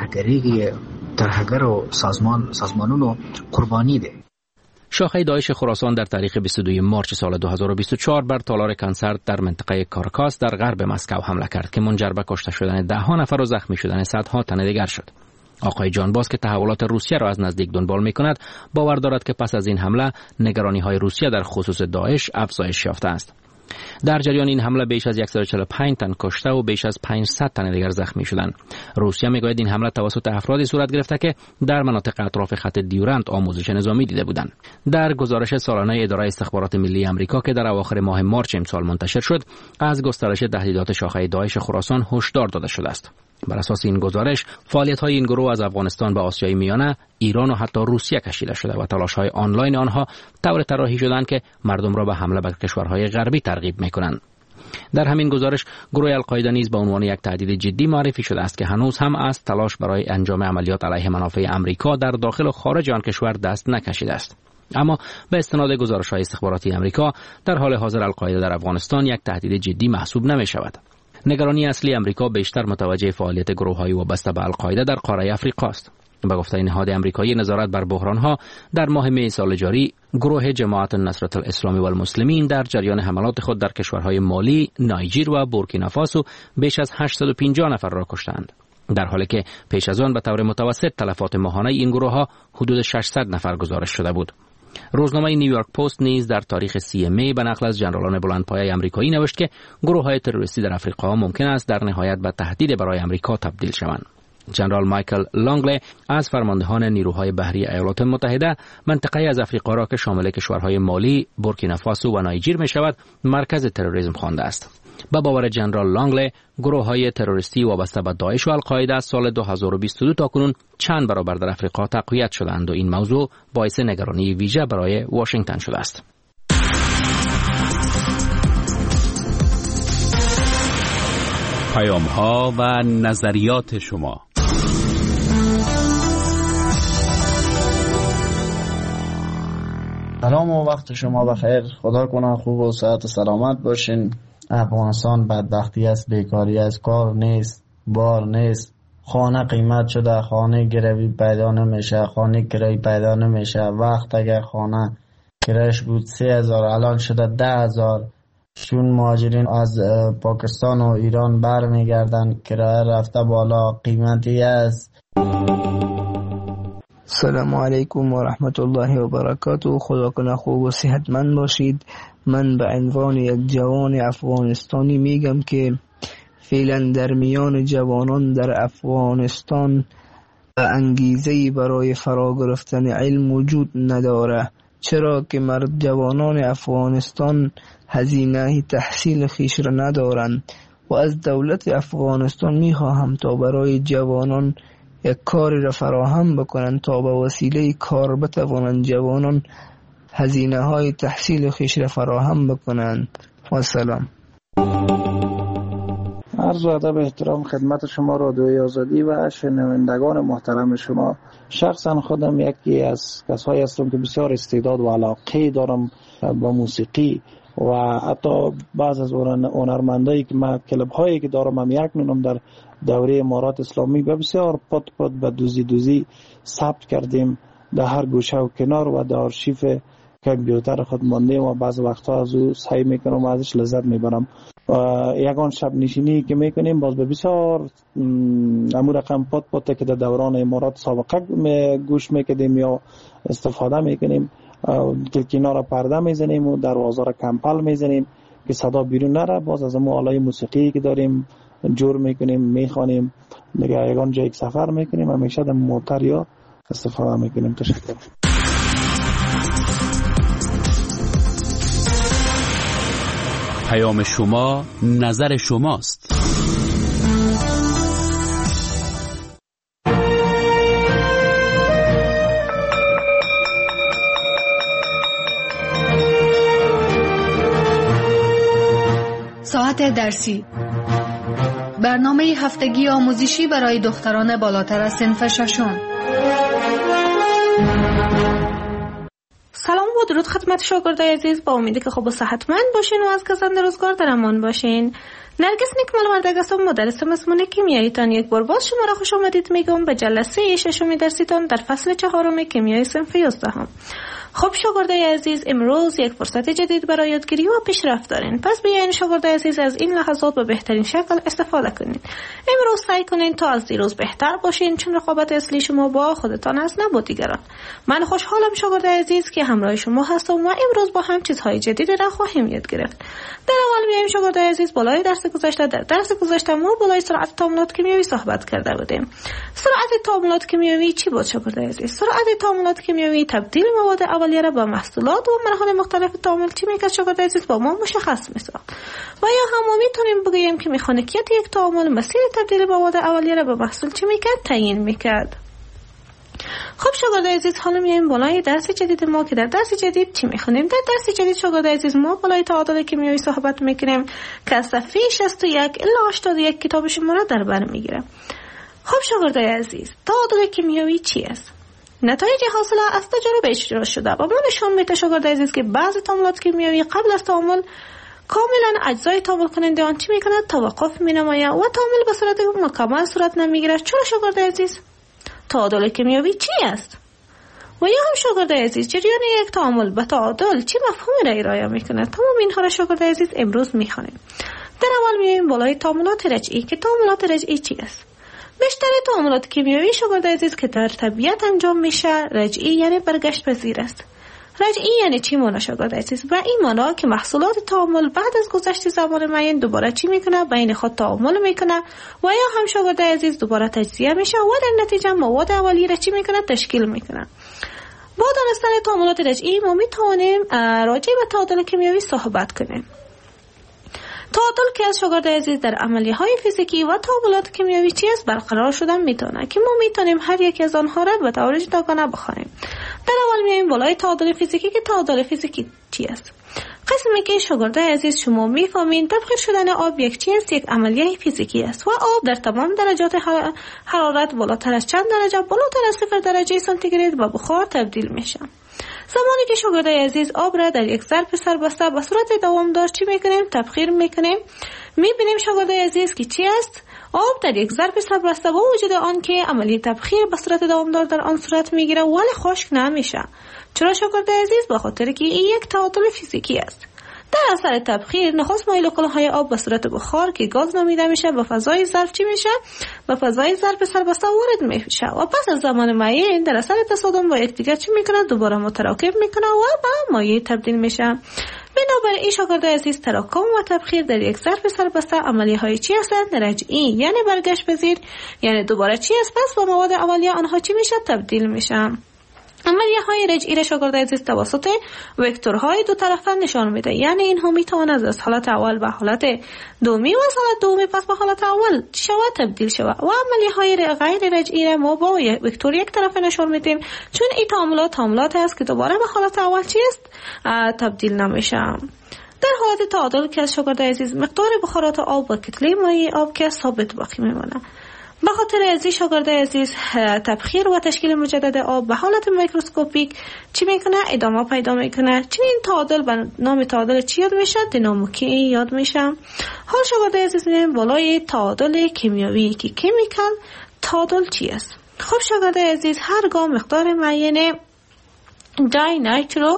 S18: ترهگر و سازمانونو قربانی ده.
S1: شاخه داعش خراسان در تاریخ 22 مارچ سال 2024 بر تالار کنسرت در منطقه کارکاس در غرب مسکو حمله کرد که منجر به کشته شدن ده‌ها نفر و زخمی شدن صدها تن دیگر شد. آقای جان باز که تحولات روسیه را از نزدیک دنبال می‌کند، باور دارد که پس از این حمله نگرانی‌های روسیه در خصوص داعش افزایش یافته است. در جریان این حمله بیش از 145 تن کشته و بیش از 500 تن دیگر زخمی شدند. روسیه میگوید این حمله توسط افرادی صورت گرفته که در مناطق اطراف خط دیورند آموزش نظامی دیده بودند. در گزارش سالانه اداره استخبارات ملی آمریکا که در اواخر ماه مارچ امسال منتشر شد، از گسترش تهدیدات شاخه داعش خراسان هشدار داده شده است. بر اساس این گزارش، فعالیت‌های این گروه از افغانستان به آسیای میانه، ایران و حتی روسیه کشیده شده و تلاش‌های آنلاین آنها طور طراحی شدند که مردم را به حمله به کشورهای غربی ترغیب می‌کنند. در همین گزارش، گروه القاعده نیز به عنوان یک تهدید جدی معرفی شده است که هنوز هم از تلاش برای انجام عملیات علیه منافع آمریکا در داخل و خارج آن کشور دست نکشیده است. اما به استناد گزارش‌های استخباراتی آمریکا، در حال حاضر القاعده در افغانستان یک تهدید جدی محسوب نمی‌شود. نگرانی اصلی آمریکا بیشتر متوجه فعالیت گروه‌های وابسته به القاعده در قاره افریقا است. به گفته نهاد آمریکایی نظارت بر بحران‌ها، در ماه می سال جاری گروه جماعت نصرت الاسلام و المسلمین در جریان حملات خود در کشورهای مالی، نایجر و بورکینافاسو بیش از 850 نفر را کشتند، در حالی که پیش از آن به طور متوسط تلفات ماهانه این گروه‌ها حدود 600 نفر گزارش شده بود. روزنامه نیویورک پست نیز در تاریخ 30 می به نقل از ژنرالان بلندپایه آمریکایی نوشت که گروه‌های تروریستی در آفریقا ممکن است در نهایت به تهدید برای آمریکا تبدیل شوند. ژنرال مایکل لانگلی از فرماندهان نیروهای بحری ایالات متحده منطقه از آفریقا را که شامل کشورهای مالی، بورکینافاسو و نایجر می شود، مرکز تروریسم خوانده است. به باور ژنرال لانگلی، گروه‌های تروریستی وابسته به داعش و القاعده از سال 2022 تا کنون چند برابر در آفریقا تقویت شدند و این موضوع باعث نگرانی ویژه برای واشنگتن شده است.
S14: پیام‌ها و نظریات شما.
S19: سلام و وقت شما بخیر. خدا کنه خوب و صحت و سلامت باشین. افغانستان بدبختی است، بیکاری است، کار نیست، بار نیست، خانه قیمت شده، خانه گروی پیدا نمیشه، خانه کرایی پیدا نمیشه. وقت اگر خانه کرایش بود 3000 الان شده 10000. چون مهاجرین از پاکستان و ایران برمیگردن، کرایه رفته بالا، قیمتی است.
S20: سلام علیکم و رحمت الله و برکاته. خدا کنه خوب و صحتمند باشید. من به عنوان یک جوان افغانستانی میگم که فعلا در میان جوانان در افغانستان انگیزه‌ای برای فرا گرفتن علم وجود نداره، چرا که جوانان افغانستان هزینه تحصیل خیش را ندارند و از دولت افغانستان میخواهم تا برای جوانان یک کاری را فراهم بکنند تا به وسیله کار بتوانند جوانان هزینه های تحصیل خیش را فراهم بکنند. و سلام.
S19: عرض ادب احترام خدمت شما رادیوی آزادی و شنوندگان محترم شما. شخصا خودم یکی از کسایی هستم که بسیار استعداد و علاقه دارم با موسیقی و حتی بعض از هنرمندایی که من کلب هایی که دارم هم یک نونم در دوره امارات اسلامی بسیار پت به دوزی ثبت کردیم در هر گوشه و کنار و در آرشیف
S21: کامپیوتر خود مانده و بعض وقتا از او سعی میکنم و ازش لذت میبرم. یگان شب نشینی که میکنیم باز به بسیار امور رقم پات که در دوران امارات سابقه گوش میکردیم یا استفاده میکنیم. کلکینا را پرده میزنیم و دروازه را کمپل میزنیم که صدا بیرون نره. باز از ما آلای موسیقی که داریم جور میکنیم میخوانیم. دیگه یگان جایی که سفر میکنیم همیشه در موتر یا استفاده میکنیم. تشکر.
S14: پیام شما نظر شماست.
S6: ساعت درسی، برنامه هفتگی آموزشی برای دختران بالاتر از صنف ششم.
S9: سلام و درود خدمت شاگردای عزیز. با امیدی که خوب و صحتمند باشین و از کسان روزگار در امان باشین. نرگس نیکمل وردگ هستم، مدرس مضمون کیمیایی تان. یک بار باز شما را خوش آمدید میگم به جلسه ششم درسیتان در فصل 4 کیمیای صنف 11. خب شاگردای عزیز، امروز یک فرصت جدید برای یادگیری و پیشرفت دارین. پس بیاین شاگردای عزیز از این لحظات به بهترین شکل استفاده کنین. امروز سعی کنین تا از دیروز بهتر باشین، چون رقابت اصلی شما با خودتان است نه با دیگران. من خوشحالم شاگردای عزیز که همراه شما هستم و امروز با هم چیزهای جدیدی را خواهیم یاد گرفت. در اول بیایم شاگردای عزیز بالای درس گذشته ما بالای سرعت تعاملات کیمیایی صحبت کرده بودیم. سرعت تعاملات کیمیایی چی بود شاگردای عزیز؟ سرعت تعاملات کیمیایی تبدیل مواد اولیه را به محصولات و مراحل مختلف تعامل چی میکرد شاگردای عزیز با ما مشخص میساخت. و یا هم میتونیم بگیم که مکانیکیت یک تعامل مسیر تبدیل مواد اولیه را به محصول چی میکرد؟ تعیین میکرد. خب شاگردای عزیز، حالا میایم بالای درس جدید ما که در درس جدید چی میخونیم؟ در درس جدید شاگردای عزیز ما بالای تعادل کیمیایی صحبت میکنیم که از صفحه 61 الی 81 کتاب شما را در بر میگیره. خب شاگردای عزیز، تعادل کیمیایی چی است؟ نتایج حاصله از تجربه اجرا شده و ما نشان میده شاگردای عزیز که بعضی تعاملات کیمیایی قبل از تعامل کاملا اجزای تعامل کننده آن چی میکنه؟ توقف مینماید و تعامل به صورت مکمل صورت نمیگیره. چرا شاگردای عزیز؟ تعادل کیمیایی چی است؟ و یا هم شاگردای عزیز، جریان یک تعامل به تعادل چه مفهومی را ارائه میکنه؟ تمام اینها را شاگردای عزیز امروز میخوانیم. در اول میایم بالای تعاملات رجعی که تعاملات رجعی چی است؟ بیشتر تعاملات کیمیایی شاگردای عزیز که در طبیعت انجام میشه رجعی یعنی برگشت پذیر است. رجعی یعنی چی مانا شاگردای عزیز؟ و این مانا که محصولات تعامل بعد از گذشت زمان معین دوباره چی میکنه؟ بین خود تعامل میکنه و یا هم شاگردای عزیز دوباره تجزیه میشه و در نتیجه مواد اولیه را چی میکنه؟ تشکیل میکنه. با دانستن تعاملات رجعی ما میتونیم راجع به تعادل کیمیایی صحبت کنیم. تعادل که از شاگردای عزیز در عملیه‌های فیزیکی و تعاملات کیمیایی چی است برقرار شدن میتونه که ما میتونیم هر یک از آنها را به طور جداگانه بخوانیم. در اول میایم بالای تعادل فیزیکی که تعادل فیزیکی چی است؟ قسمی که شاگردای عزیز شما میفهمین تبخیر شدن آب یک چیز یک عملیه فیزیکی است و آب در تمام درجات حرارت بالاتر از چند درجه بالاتر از 0 درجه سانتیگراد به بخار تبدیل میشه. زمانی که شاگردای عزیز آب را در یک ظرف سربسته به صورت دوامدار چی میکنیم؟ تبخیر میکنیم. میبینیم شاگردای عزیز که چی است؟ آب در یک ظرف سربسته با وجود آن که عملی تبخیر به صورت دوامدار در آن صورت میگیره ولی خشک نمیشه. چرا شاگردای عزیز؟ به خاطر که این یک تعادل فیزیکی است. در اثر تبخیر نخست مولکول‌های آب به صورت بخار که گاز نامیده میشه به فضای ظرف چی میشه؟ به فضای ظرف سربسته وارد میشه و پس از زمان معین در اثر تصادم با یکدیگر چی میکنه؟ دوباره متراکم میکنه و به مایع تبدیل میشه. بنابراین شاگردای عزیز تراکم و تبخیر در یک ظرف سربسته عملیه‌های چی هستند؟ رجعی یعنی برگشت پذیر، یعنی دوباره چی است؟ پس با مواد اولیه آنها چی میشه؟ تبدیل میشه. عملیه‌های رجعی را شاگردای عزیز توسط وکتورهای دو طرفه نشان میده، یعنی اینها میتواند از حالت اول به حالت دومی و از حالت دومی پس به حالت اول تبدیل شود و عملیه‌های غیر رجعی را ما با وکتور یک طرفه نشان میدیم، چون این تعاملات است که دوباره به حالت اول چی است؟ تبدیل نمیشه. در حالت تعادل که از شاگردای عزیز مقدار بخارات آب و کتله مایع آب که ثابت باقی میمونه. به خاطر ازی شاگردای عزیز تبخیر و تشکیل مجدد آب به حالت میکروسکوپیک چی میکنه؟ ادامه پیدا میکنه. چنین تعادل به نام تعادل چی یاد میشه؟ دینامیکی یاد میشه. حال شاگردای عزیز میریم بالای تعادل کیمیایی که کیمیکال تعادل چی است؟ خب شاگردای عزیز هرگاه مقدار معین دای نایترو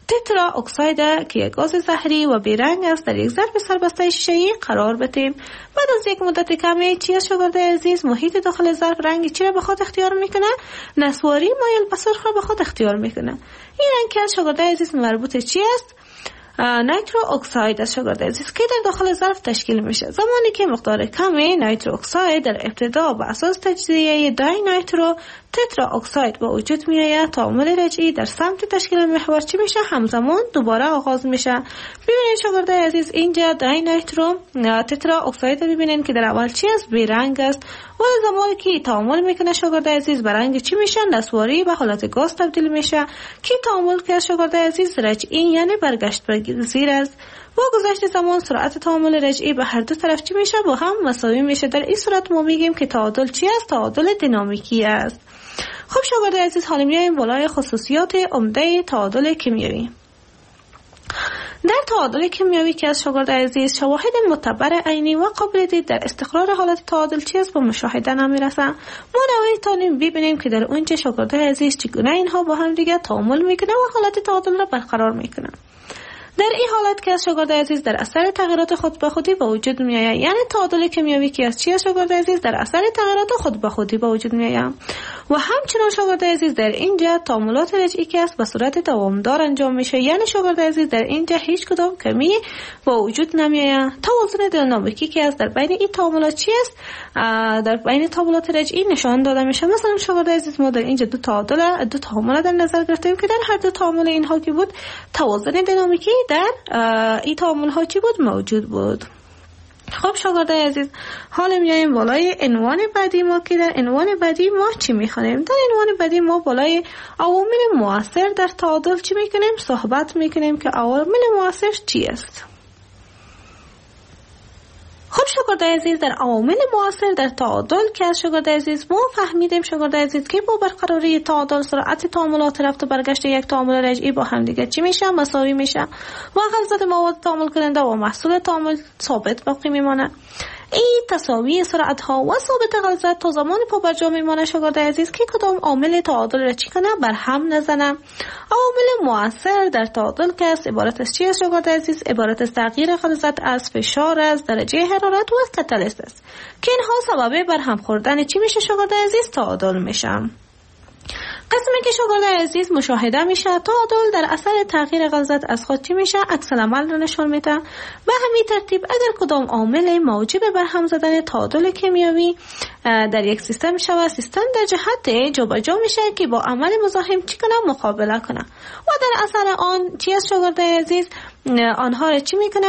S2: تترا اکساید که یک گاز زهری و بیرنگ است در یک ظرف سربسته شیشه‌ای قرار بدیم. بعد از یک مدت کمی چی شاگرد عزیز محیط داخل ظرف رنگ چی را به خود اختیار میکنه؟ نسواری مایل به سرخ را به خود اختیار میکنه. این رنگ که شاگرد عزیز مربوط چی است؟ نیترو اکساید از شاگرد عزیز که در داخل ظرف تشکیل میشه. زمانی که مقدار کمی نیترو اکساید در ابتدا به اساس تجزیه دای نیترو تترا اکساید به وجود میآید، تعامل رجعی در سمت تشکیل محور چی میشه؟ همزمان دوباره آغاز میشه. ببینید شاگرد عزیز اینجا دای نیترو تترا اکساید ببینید که در اول چی است؟ بیرنگ است، ولی زمانی که تعامل میکنه شاگرد عزیز به رنگ چی میشه؟ نسواری به حالت گاز تبدیل میشه که تعامل که شاگرد عزیز رجعی یعنی برگشت پذیر است. با گذشت زمان سرعت تعامل رجعی به هر دو طرف چی میشه؟ با هم مساوی میشه. در این صورت ما میگیم که تعادل چی است؟ تعادل دینامیکی است. خب شاگرد عزیز حالا میایم بالای خصوصیات عمده تعادل کیمیایی. در تعادل کیمیایی که از شاگرد عزیز شواهد معتبر عینی و قابل دید در استقرار حالت تعادل چی است به مشاهده نمیرسه. ما نمیتونیم ببینیم که در اونجا شاگرد عزیز چگونه اینها با هم دیگه تعامل میکنه و حالت تعادل را برقرار میکنه. در این حالت که از شاگرد عزیز در اثر تغییرات خود به خودی به وجود می آید، یعنی تعادل کیمیایی که از چی شاگرد عزیز در اثر تغییرات خود به خودی به وجود می آید و همچنان شاگرد عزیز در اینجا تعاملات رجعی که است به صورت دوامدار انجام میشه، یعنی شاگرد عزیز در اینجا هیچ کدام کمی به وجود نمی آید. توازن دینامیکی که است در بین این تعاملات چی است؟ در بین تعاملات رجعی نشان داده میشه. مثلا شاگرد عزیز ما در اینجا دو تعامل در نظر گرفتیم که در هر دو تعامل اینها کی بود؟ توازن دینامیکی در این تعامل ها چی بود؟ موجود بود. خب شاگرد عزیز حالا میایم بالای عنوان بعدی ما که در عنوان بعدی ما چی میخوانیم؟ در عنوان بعدی ما بالای عوامل مؤثر در تعادل چی میکنیم؟ صحبت میکنیم که عوامل مؤثر چی است. خب شاگرد عزیز در عوامل مؤثر در تعادل که از شاگرد عزیز ما فهمیدیم شاگرد عزیز که با برقراری تعادل سرعت تعاملات رفت و برگشت یک تعامل رجعی با هم دیگه چی میشه؟ مساوی میشه و غلظت مواد تعامل کننده و محصول تعامل ثابت باقی میمانه. این تساوی سرعت ها و ثابت غلظت تا زمان پا بر جا میمانه شاگرد عزیز که کدام عامل تعادل را چی کنه؟ بر هم نزنه. عوامل مؤثر در تعادل که است عبارت از چی است شاگرد عزیز؟ عبارت از تغییر غلظت از فشار از درجه حرارت و از کاتالیست است که اینها سبب بر هم خوردن چی میشه شاگرد عزیز؟ تعادل میشه. قسمی که شاگرد عزیز مشاهده میشه تعادل در اثر تغییر غلظت از خود چی میشه؟ عکس العمل را نشان میده. به همین ترتیب اگر کدام عامل موجب بر هم زدن تعادل کیمیایی در یک سیستم شود، سیستم در جهت جابجا میشه که با عمل مزاحم چی کنه؟ مقابله کنه و در اثر آن چی است شاگرد عزیز؟ آنها را چی میکنه؟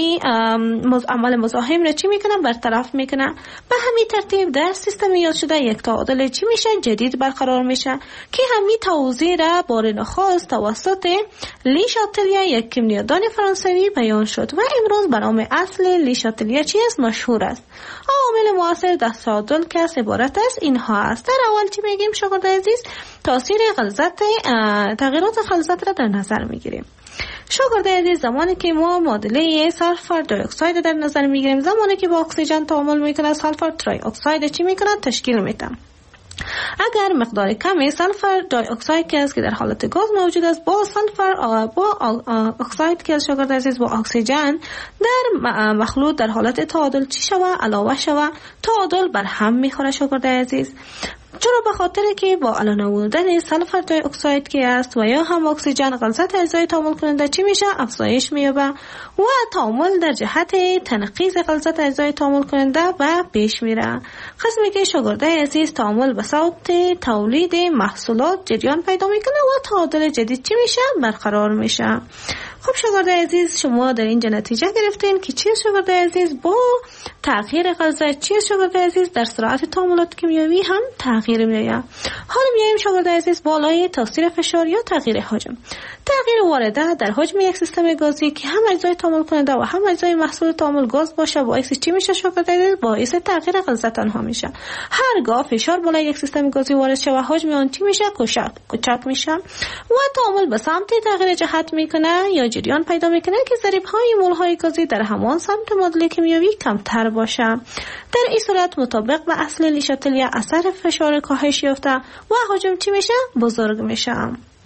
S2: عمل مزاحم را چی میکنه؟ برطرف میکنه. به همین ترتیب در سیستم یاد شده یک تعادل چی میشه؟ جدید برقرار میشه که همین توضیح را بار نخست توسط لی شاتلیه یک کیمیادان فرانسوی بیان شد و امروز به نام اصل لی شاتلیه چی است؟ مشهور است. عوامل مؤثر در تعادل که عبارت است اینها است. در اول چی میگیم شاگرد عزیز؟ تاثیر غلظت تغییرات غلظت را در نظر میگیریم. شاگرد عزیز زمانی که ما معادله سلفر دی اکساید در نظر میگیریم، زمانی که با اکسیژن تعامل میکنه سلفر تری اکساید چی میکنه؟ تشکیل میده. اگر مقدار کمی سلفر دی اکساید که است که در حالت گاز موجود است با سلفر با اکساید که از شاگرد عزیز با اکسیژن در مخلوط در حالت تعادل چی شوه؟ علاوه شوه، تعادل بر هم میخوره شاگرد عزیز. چرا؟ به خاطر که با علانه بودن سلفر دی اکساید که است و یا هم اکسیژن غلظت اجزای تعامل کننده چی میشه؟ افزایش مییابه و تعامل در جهت تنقیض غلظت اجزای تعامل کننده و پیش میره. قسمی که شاگرد عزیز تعامل به صورت تولید محصولات جریان پیدا میکنه و تعادل جدید چی میشه؟ برقرار میشه. خب شاگرد عزیز شما در اینجا نتیجه گرفتین که چی شاگرد عزیز؟ با تغییر غلظت چی شاگرد عزیز؟ در سرعت تعاملات کیمیایی هم تغییر میآید. حالا میایم شاگرد عزیز بالای تاثیر فشار یا تغییر حجم. تغییر وارده در حجم یک سیستم گازی که هم اجزای تعامل کننده و هم اجزای محصول تعامل گاز باشه باعث چی میشه شاگرد عزیز؟ باعث تغییر غلظت آنها میشه. هرگاه فشار بالای یک سیستم گازی وارد شه و حجم آن چی میشه؟ کوچک میشه و تعامل به سمت تغییر جهت میکنه یا جریان پیدا میکنه که ضریب‌های مول‌های گازی در همان سمت معادله کیمیایی کمتر باشه. در این صورت مطابق به اصل لی شاتلیه اثر فشار کاهش یافته و حجم چی میشه؟ بزرگ میشه.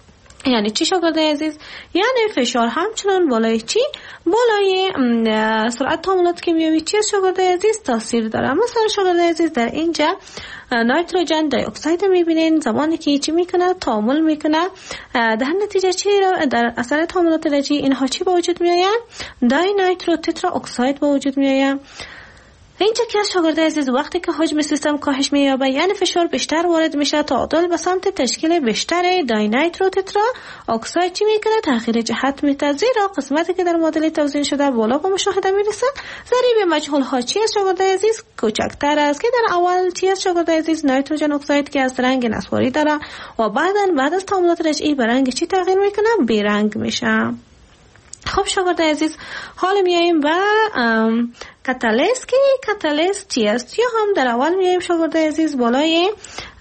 S2: یعنی چی شاگرد عزیز؟ یعنی فشار همچنان بالای چی؟ بالای سرعت تعاملات کیمیایی چی شاگرد عزیز تاثیر داره. مثلا شاگرد عزیز در اینجا نیتروژن دی اکساید میبینین زمانی که چی میکنه تعامل میکنه، در نتیجه چی در اثر تعاملات رجی اینها چی به وجود میآید؟ دی نیترو تترا اکساید به وجود میآید. اینجا که شاگرد عزیز وقتی که حجم سیستم کاهش می‌یابه یعنی فشار بیشتر وارد میشه، تعادل به سمت تشکیل بیشتر دی نیترو تترا اکساید چی میکنه؟ تغییر جهت میده، زیرا قسمتی که در معادله توزیع شده بالا به مشاهده میرسه. ضریب مجهول ها چی است شاگرد عزیز؟ کوچکتر است که در اول چی است شاگرد عزیز؟ نیتروژن اکساید که از رنگ نسواری داره و بعد از تعاملات رجعی به رنگ چی تغییر میکنه؟ بی رنگ میشه. خب شاگرد عزیز حالا میاییم به کاتالیست که کاتالیست چی است؟ یا هم در اول میاییم شاگرد عزیز بالای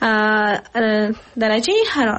S2: درجه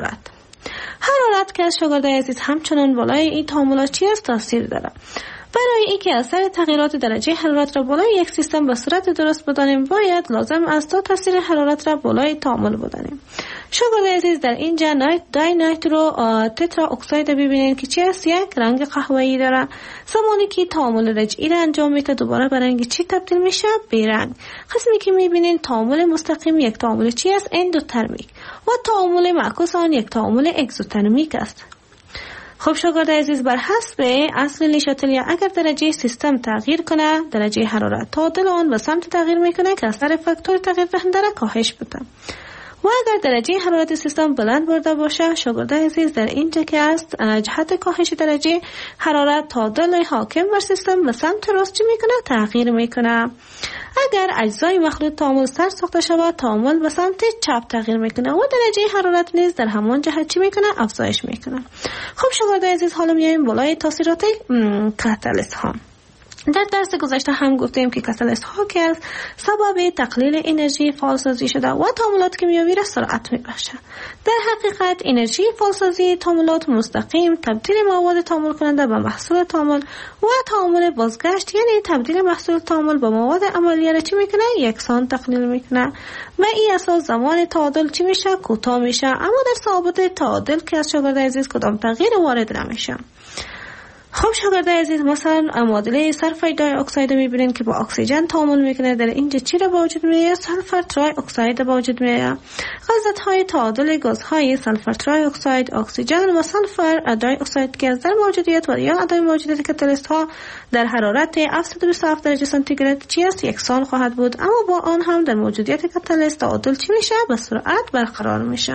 S2: حرارت که شاگرد عزیز همچنان بالای این تعاملات چی است تاثیر داره. برای اینکه اثر تغییرات درجه حرارت را بالای یک سیستم به صورت درست بدانیم باید لازم است تا تاثیر حرارت را بالای تعامل بدانیم. شاگرد عزیز در اینجا دی نیترو تترا اکساید ببینید که چی است؟ یک رنگ قهوه‌ای داره. زمانی که تعامل رجعی را انجام میده دوباره به رنگ چی تبدیل میشه؟ به رنگ. قسمی که میبینین تعامل مستقیم یک تعامل چی است؟ اندوترمیک و تعامل معکوس آن یک تعامل اگزوترمیک است. خب شاگرد عزیز بر حسب اصل نیشاتلیا اگر درجه سیستم تغییر کنه درجه حرارت تعادل آن به سمت تغییر میکنه که اثر فاکتور تغییر دهنده را کاهش بده. و اگر درجه حرارت سیستم بلند برده باشه شاگرد عزیز در اینجا که است جهت کاهش درجه حرارت تعادل حاکم بر سیستم به سمت راست چی میکنه؟ تغییر میکنه. اگر اجزای مخلوط تعامل سر ساخته شود تعامل به سمت چپ تغییر میکنه و درجه حرارت نیز در همان جهت چی میکنه؟ افزایش میکنه. خب شاگرد عزیز حالا میایم بالای تاثیرات کاتالیست ها. در درس گذشته هم گفتیم که کاتالیست ها که سبب تقلیل انرژی فعالسازی شده و تعاملات کیمیایی را سرعت میبخشه. در حقیقت انرژی فعالسازی تعاملات مستقیم تبدیل مواد تعامل کننده به محصول تعامل و تعامل بازگشت یعنی تبدیل محصول تعامل به مواد عملیه را چی میکنه؟ یکسان تقلیل میکنه و این اساس زمان تعادل چی میشه؟ کوتاه میشه. اما در ثابت تعادل که از شاگرد عزیز کدام تغییر وارد نمیشه. خب شاگرد عزیز مثلا معادله سلفر دی اکساید میبینین که با اکسیژن تعامل میکنه. در اینجا چی را به وجود میاد؟ سلفر تری اکساید به وجود میاد. غازهای تعادل گازهای سلفر تری اکساید، اکسیژن و سلفر دی اکساید که از در موجودیت و یا عدم موجودیت کاتالیست ها در حرارت 727 درجه سانتیگراد چی است؟ یکسان خواهد بود. اما با آن هم در موجودیت کاتالیست تعادل چی میشه؟ به سرعت برقرار میشه.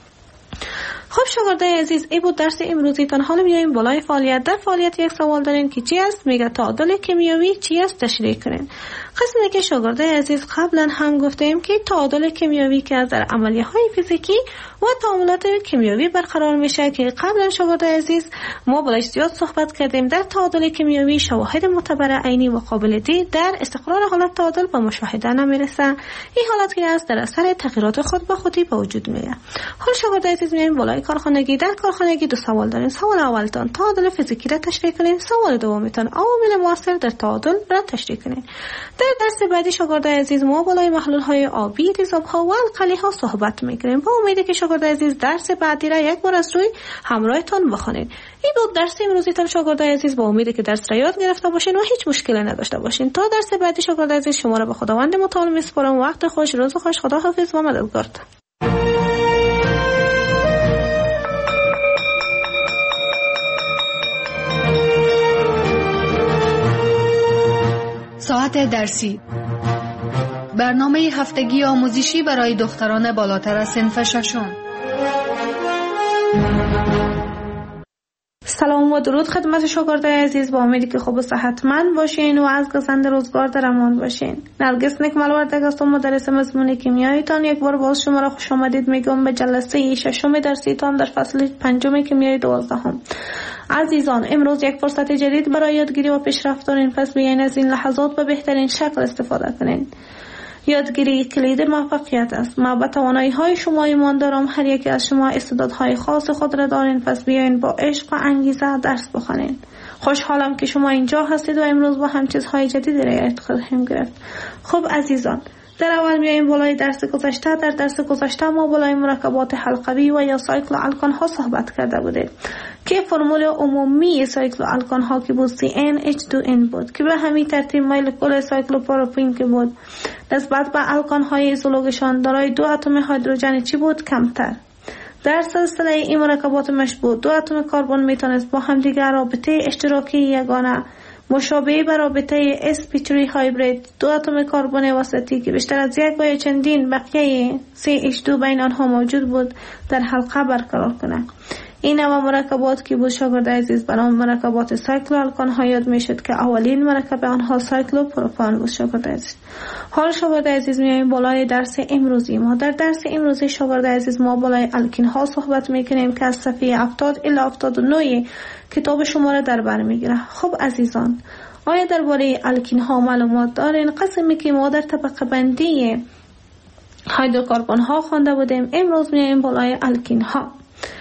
S2: خب شاگرد عزیز این بود درس امروزی تان. حالا میایم بالای فعالیت. در فعالیت یک سوال دارین که چی است؟ میگه تعادل کیمیایی چی است؟ تشریح کنین. قسمی که شاگرد عزیز قبلا هم گفتیم که تعادل کیمیایی که از در عملیه های فیزیکی و تعاملات کیمیایی برقرار میشه که قبلا شاگرد عزیز ما بالاش زیاد صحبت کردیم. در تعادل کیمیایی شواهد معتبر عینی و قابل دید در استقرار حالت تعادل به مشاهده نمیرسه. این حالت که است در اثر تغییرات خود به خودی به وجود میاد. حال شاگرد عزیز میایم بالای کارخانگی. در کارخانگی دو سوال دارین. سوال اولتان تعادل فیزیکی را تشریح کنین. سوال دومتان عوامل مؤثر در تعادل را تشریح کنین. در درس بعدی شاگرد عزیز ما بالای محلول های آبی، تیزاب ها و القلی ها صحبت میکنیم. با امیدی که شاگرد عزیز درس بعدی را یک بار از روی همراهتان بخونید. این بود درس امروزی تان شاگرد عزیز. با امیدی که درس را یاد گرفته باشین و هیچ مشکلی نداشته باشین. تا درس بعدی شاگرد عزیز شما را به خداوند متعال میسپارم. وقت خوش، روز خوش، خدا حافظ و مددگارتان.
S6: ساعت درسی، برنامه هفتگی آموزشی برای دختران بالاتر از صنف ششم.
S2: سلام و درود خدمت شاگرد عزیز. با امیدی که خوب و صحتمند باشین و از گزند روزگار در امان باشین. نرگس نکمل وردگ هستم، مدرس مضمون کیمیاییتان. یک بار باز شما را خوش آمدید میگم به جلسه ششم درسیتان در فصل 5 کیمیای 12. عزیزان امروز یک فرصت جدید برای یادگیری و پیشرفت دارین، پس بیاین از این لحظات به بهترین شکل استفاده کنین. یادگیری کلید موفقیت است. ما به توانایی های شما ایمان دارم. هر یکی از شما استعدادهای خاص خود را دارین، پس بیاین با عشق و انگیزه درس بخونین. خوشحالم که شما اینجا هستید و امروز با هم چیزهای جدیدی را یاد خواهیم گرفت. خب عزیزان در اول میایم بالای درس گذشته. در درس گذشته ما بالای مرکبات حلقوی و یا سایکل الکان ها صحبت کرده بودیم که فرمول عمومی سایکل الکان ها که بود CnH2n بود که به همین ترتیب مولکول سایکلوپروپین که بود نسبت به الکان های ایزولوگشان دارای 2 اتم هیدروژن چی بود؟ کمتر. در سلسله این مرکبات مشبوه 2 اتم کربن میتونست با همدیگر رابطه اشتراکی یگانه مشابه به رابطه sp3 هایبرید 2 اتم کربن وسطی که بیشتر از یک و یا چندین بقیه CH2 بین آنها موجود بود در حلقه برقرار کنند. این نوع مرکبات که بود شاگرد عزیز به نام مرکبات سایکلو الکان ها یاد میشد که اولین مرکب آنها سایکلو پروپان بود. شاگرد عزیز حال شاگرد عزیز میایم بالای درس امروزی ما. در درس امروزی شاگرد عزیز ما بالای الکین ها صحبت میکنیم که از صفحه 70 الی 79 کتاب شما را در بر میگیره. خب عزیزان آیا درباره الکین ها معلومات دارین؟ قسمی که ما در طبقه بندی هیدروکربن ها خوانده بودیم امروز میایم بالای الکین ها.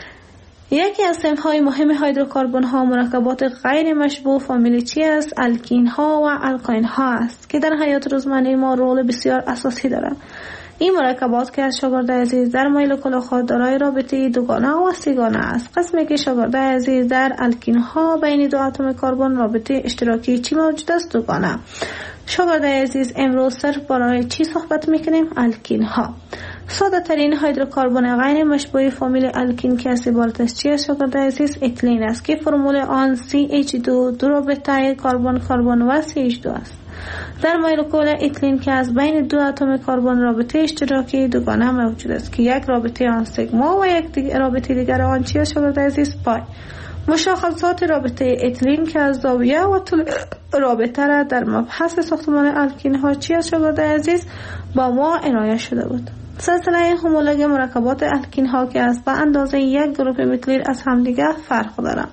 S2: یکی از صنف‌های مهم هیدروکربن ها مرکبات غیر مشبوه فامیل چی است؟ الکین ها و الکاین ها است که در حیات روزمره ما رول بسیار اساسی دارند. این مرکبات که از شاگرد عزیز در مولکول خود دارای رابطه دوگانه و سیگانه است. قسمی که شاگرد عزیز در الکین ها بین 2 اتم کربن رابطه اشتراکی چی موجود است؟ دوگانه. شاگرد عزیز امروز صرف برای چی صحبت میکنیم؟ الکین ها. ساده ترین هیدروکربن غیر مشبوه فامیل الکین که از عبارت از چی است شاگرد عزیز؟ اتیلین است که فرمول آن CH2 دو رابطه کربن کربن و CH2 است. در مولکول اتیلین که از بین 2 اتم کربن رابطه اشتراکی دوگانه موجود است که یک رابطه آن سیگما و یک رابطه دیگر آن چی است شاگرد عزیز؟ پای. مشخصات رابطه اتیلین که از زاویه و طول رابطه را در مبحث ساختمان الکین ها چی است شاگرد عزیز با ما عنایت شده بود. سلسله همولوژی مرکبات الکین ها که از به اندازه یک گروه متیل از همدیگر فرق دارند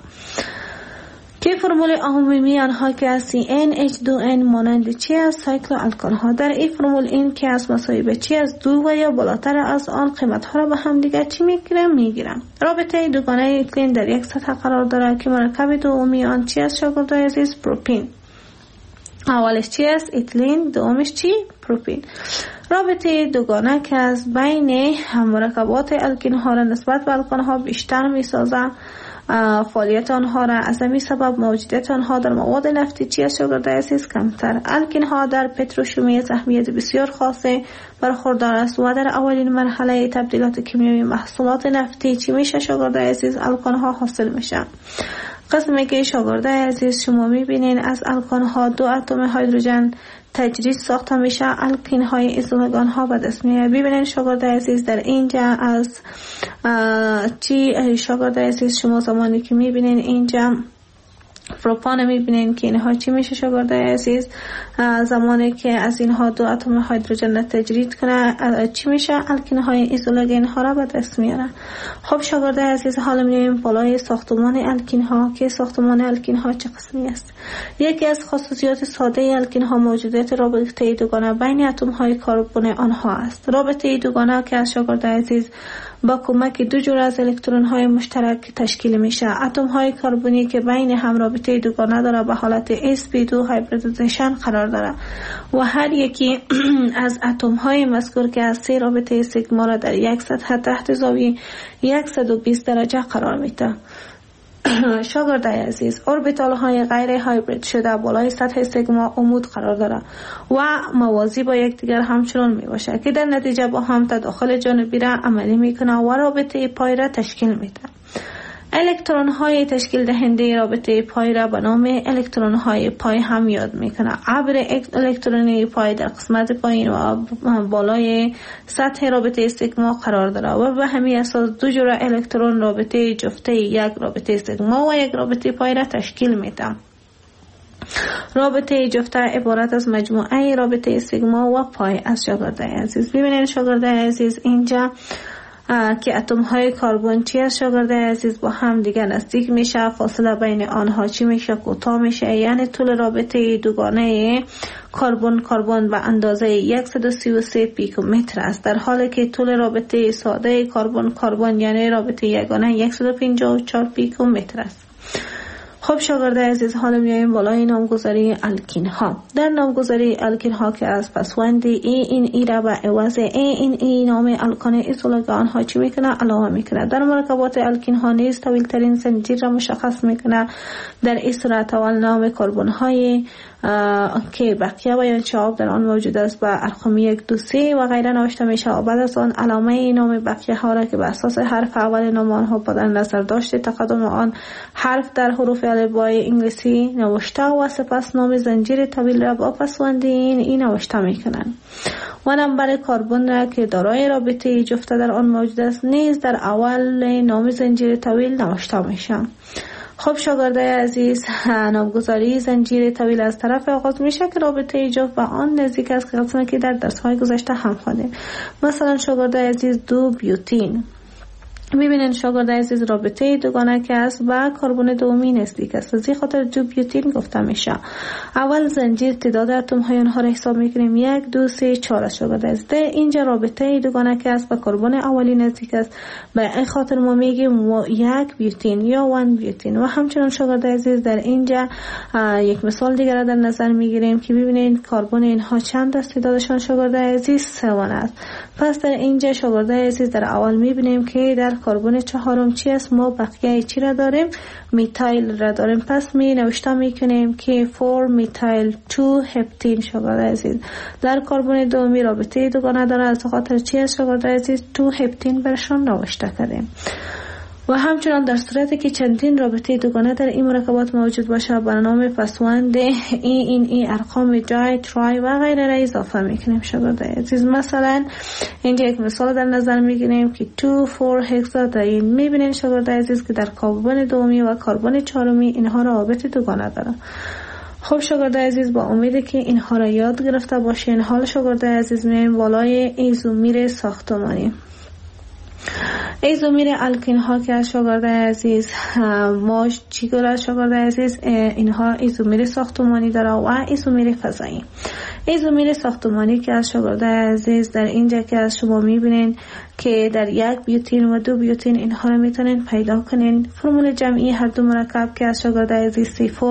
S2: که فرمول عمومی آنها که از CnH2n مانند چی است؟ سایکل الکان ها. در این فرمول این که از مساوی به چی از 2 و یا بالاتر از آن قیمت ها را به همدیگر چی میگیرن؟ رابطه دوگانه اتیلین در یک سطح قرار دارد که مرکب دومی آن چی است شاگرد عزیز؟ پروپین. اولش چی است؟ اتیلین. دومش چی؟ پروپین. رابطه دوگانه که از بین مرکبات الکین ها را نسبت به الکان ها بیشتر می سازد. فعالیت آنها را از همین سبب موجودیت آنها در مواد نفتی چی است شاگرد عزیز؟ کمتر. الکین ها در پتروشیمیت اهمیت بسیار خاصه برخوردار است و در اولین مرحله تبدیلات کیمیایی محصولات نفتی چی میشه شاگرد عزیز؟ الکان ها حاصل میشه. قسمی که شاگرد عزیز شما میبینین از الکان ها 2 اتم هیدروژن تجرید ساخته میشه. الکین های ایزولوگان ها به دست میاد. ببینین شاگرد عزیز در اینجا از چی شاگرد عزیز شما زمانی که میبینین اینجا پروپان میبینین که اینها چی میشه شاگرد عزیز زمانی که از اینها 2 اتم هیدروژن تجرید کنه چی میشه؟ الکین های ایزولوژن ها را به دست میاره. خب شاگرد عزیز حالا میریم بالای ساختمان الکین ها که ساختمان الکین ها چه قسمی است. یکی از خصوصیات ساده الکین ها موجودیت رابطه دوگانه بین اتم های کربن آنها است. رابطه دوگانه که از شاگرد عزیز با کمک 2 جور از الکترون های مشترک تشکیل میشه. اتم های کربنی که بین هم رابطه دوگانه داره به حالت sp2 هایبریدیزیشن قرار داره و هر یکی از اتم های مذکور که از 3 رابطه سیگما را در یک سطح تحت زاویه 120 درجه قرار میده. شاگرد عزیز اوربیتال های غیر هایبرید شده بالای سطح سیگما عمود قرار داره و موازی با یکدیگر همچنان می باشه که در نتیجه با هم تداخل جانبی را عملی میکنه و رابطه پای را تشکیل میده. الکترون های تشکیل دهنده رابطه پای را به نام الکترون های پای هم یاد میکنه. ابر الکترونی پای در قسمت پایین و بالای سطح رابطه سیگما قرار داره و به همین اساس 2 جور الکترون رابطه جفته یک رابطه سیگما و یک رابطه پای را تشکیل میده. رابطه جفته عبارت از مجموعه رابطه سیگما و پای از شاگرد عزیز. ببینید شاگرد عزیز اینجا که اتم های کربن چی از شاگرد عزیز با هم دیگه نزدیک میشه. فاصله بین آنها چی میشه؟ کوتاه میشه. یعنی طول رابطه دوگانه کربن به اندازه 133 پیکومتر است، در حالی که طول رابطه ساده کربن یعنی رابطه یگانه 154 پیکومتر است. خب شاگرد عزیز، حالا میایم بالای نامگذاری الکین ها. در نامگذاری الکین ها که از پسوند ای را به عوض ای نام الکان ایزولوگان ها چی میکنه؟ علاوه میکنه. در مرکبات الکین ها نیز طویل ترین زنجیر را مشخص میکنه. در این صورت اول نام کربن های که بقیه و یا چهاب در آن موجود است با ارقام 1 2 3 و غیره نوشته میشه و بعد از آن علامه نام بقیه ها را که به اساس حرف اول نام آنها با در نظر داشته تقدم آن حرف در حروف الفبای انگلیسی نوشته و سپس نام زنجیر طویل را با پسوند این نوشته میکنند و نمبر کربن را که دارای رابطه جفته در آن موجود است نیز در اول نام زنجیر طویل نوشته میشه. خب شاگردای عزیز، نامگذاری زنجیر طویل از طرف آغاز میشه که رابطه جفت به آن نزدیک است که قسمتی که در درس‌های گذشته هم خوندیم. مثلا شاگردای عزیز 2 بیوتین. میبینین شاگرد عزیز رابطه دوگانه که است و کربن دومی نزدیک است. از این خاطر 2 بیوتین گفته میشه. اول زنجیر تعداد اتم های آنها را حساب میکنیم 1 2 3 4 شاگرد عزیز. در اینجا رابطه دوگانه که است و کربن اولی نزدیک است. به این خاطر ما میگیم 1 بیوتین یا 1 بیوتین. و همچنان شاگرد عزیز در اینجا یک مثال دیگر در نظر میگیریم که ببینید کربن اینها چند است؟ تعدادشان شاگرد عزیز 3 است. پس در اینجا شاگرد عزیز در اول میبینیم که در کربن چهارم چی است؟ ما بقیه چی را داریم؟ میتایل را داریم. پس می نوشته میکنیم که 4 میتایل 2 هپتین شاگرد عزیز. در کربن دومی رابطه دوگانه داره، از خاطر چی است شاگرد عزیز؟ 2 هپتین برشان نوشته کردیم. و همچنان در صورتی که چندین رابطه دوگانه در این مرکبات موجود باشه بر نام پسوند این ارقام دای، ترای و غیره را اضافه میکنیم شاگرد عزیز. مثلا اینجا یک مثال در نظر میگیریم که 2 4 هکساداین. میبینین شاگرد عزیز که در کربن دومی و کربن چهارمی اینها رابطه دوگانه داره. خب شاگرد عزیز، با امیده که اینها را یاد گرفته باشین. حال شاگرد عزیز میایم بالای ایزومیر ساختمانی. ایزومیر الکین ها که از شاگرد عزیز ما چیکار شاگرد عزیز اینها ایزومیر ساختمانی داره و ایزومیر فضایی. ایزومیر ساختمانی که از شاگرد عزیز در اینجا که از شما میبینین که در 1 بیوتین و 2 بیوتین اینها را میتونین پیدا کنین. فرمول جمعی هر دو مرکب که از شاگرد عزیز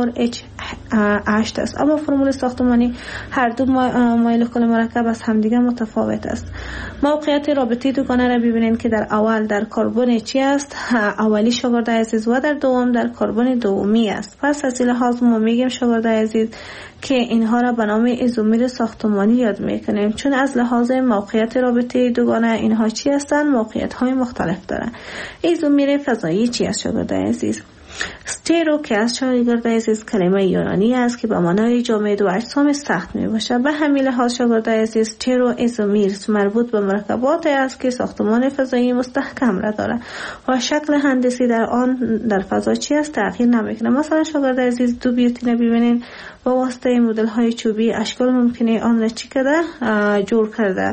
S2: C4H8 است، اما فرمول ساختمانی هر دو مولکول مرکب از همدیگه متفاوت است. موقعیت رابطه دوگانه را ببینین که در اول در کربن چی است؟ اولی شاگرد عزیز و در دوم در کربن دومی است. پس از این لحاظ ما میگیم شاگرد عزیز که اینها را به نام ایزومیر ساختمانی یاد میکنیم، چون از لحاظ موقعیت رابطه دوگانه اینها چی هستند؟ موقعیت های مختلف دارند. ایزومیر فضایی چی است شاگرد عزیز؟ استیرو که از شاگرد عزیز کلمه یونانی است که به معنای جامد و اجسام سخت می باشد. به همین لحاظ شاگرد عزیز استیرو ایزومیر مربوط به مرکبات است که ساختمان فضایی مستحکم را دارد و شکل هندسی در آن در فضا چی است؟ تغییر نمیکنه. مثلا شاگرد عزیز 2 بیوتین ببینین با واسطه مدل های چوبی اشکال ممکنه آن را چی کرده؟ جور کرده.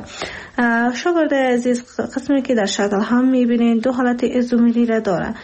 S2: شاگرد عزیز قسمی که در شکل هم میبینین 2 حالت ایزومیری را داره.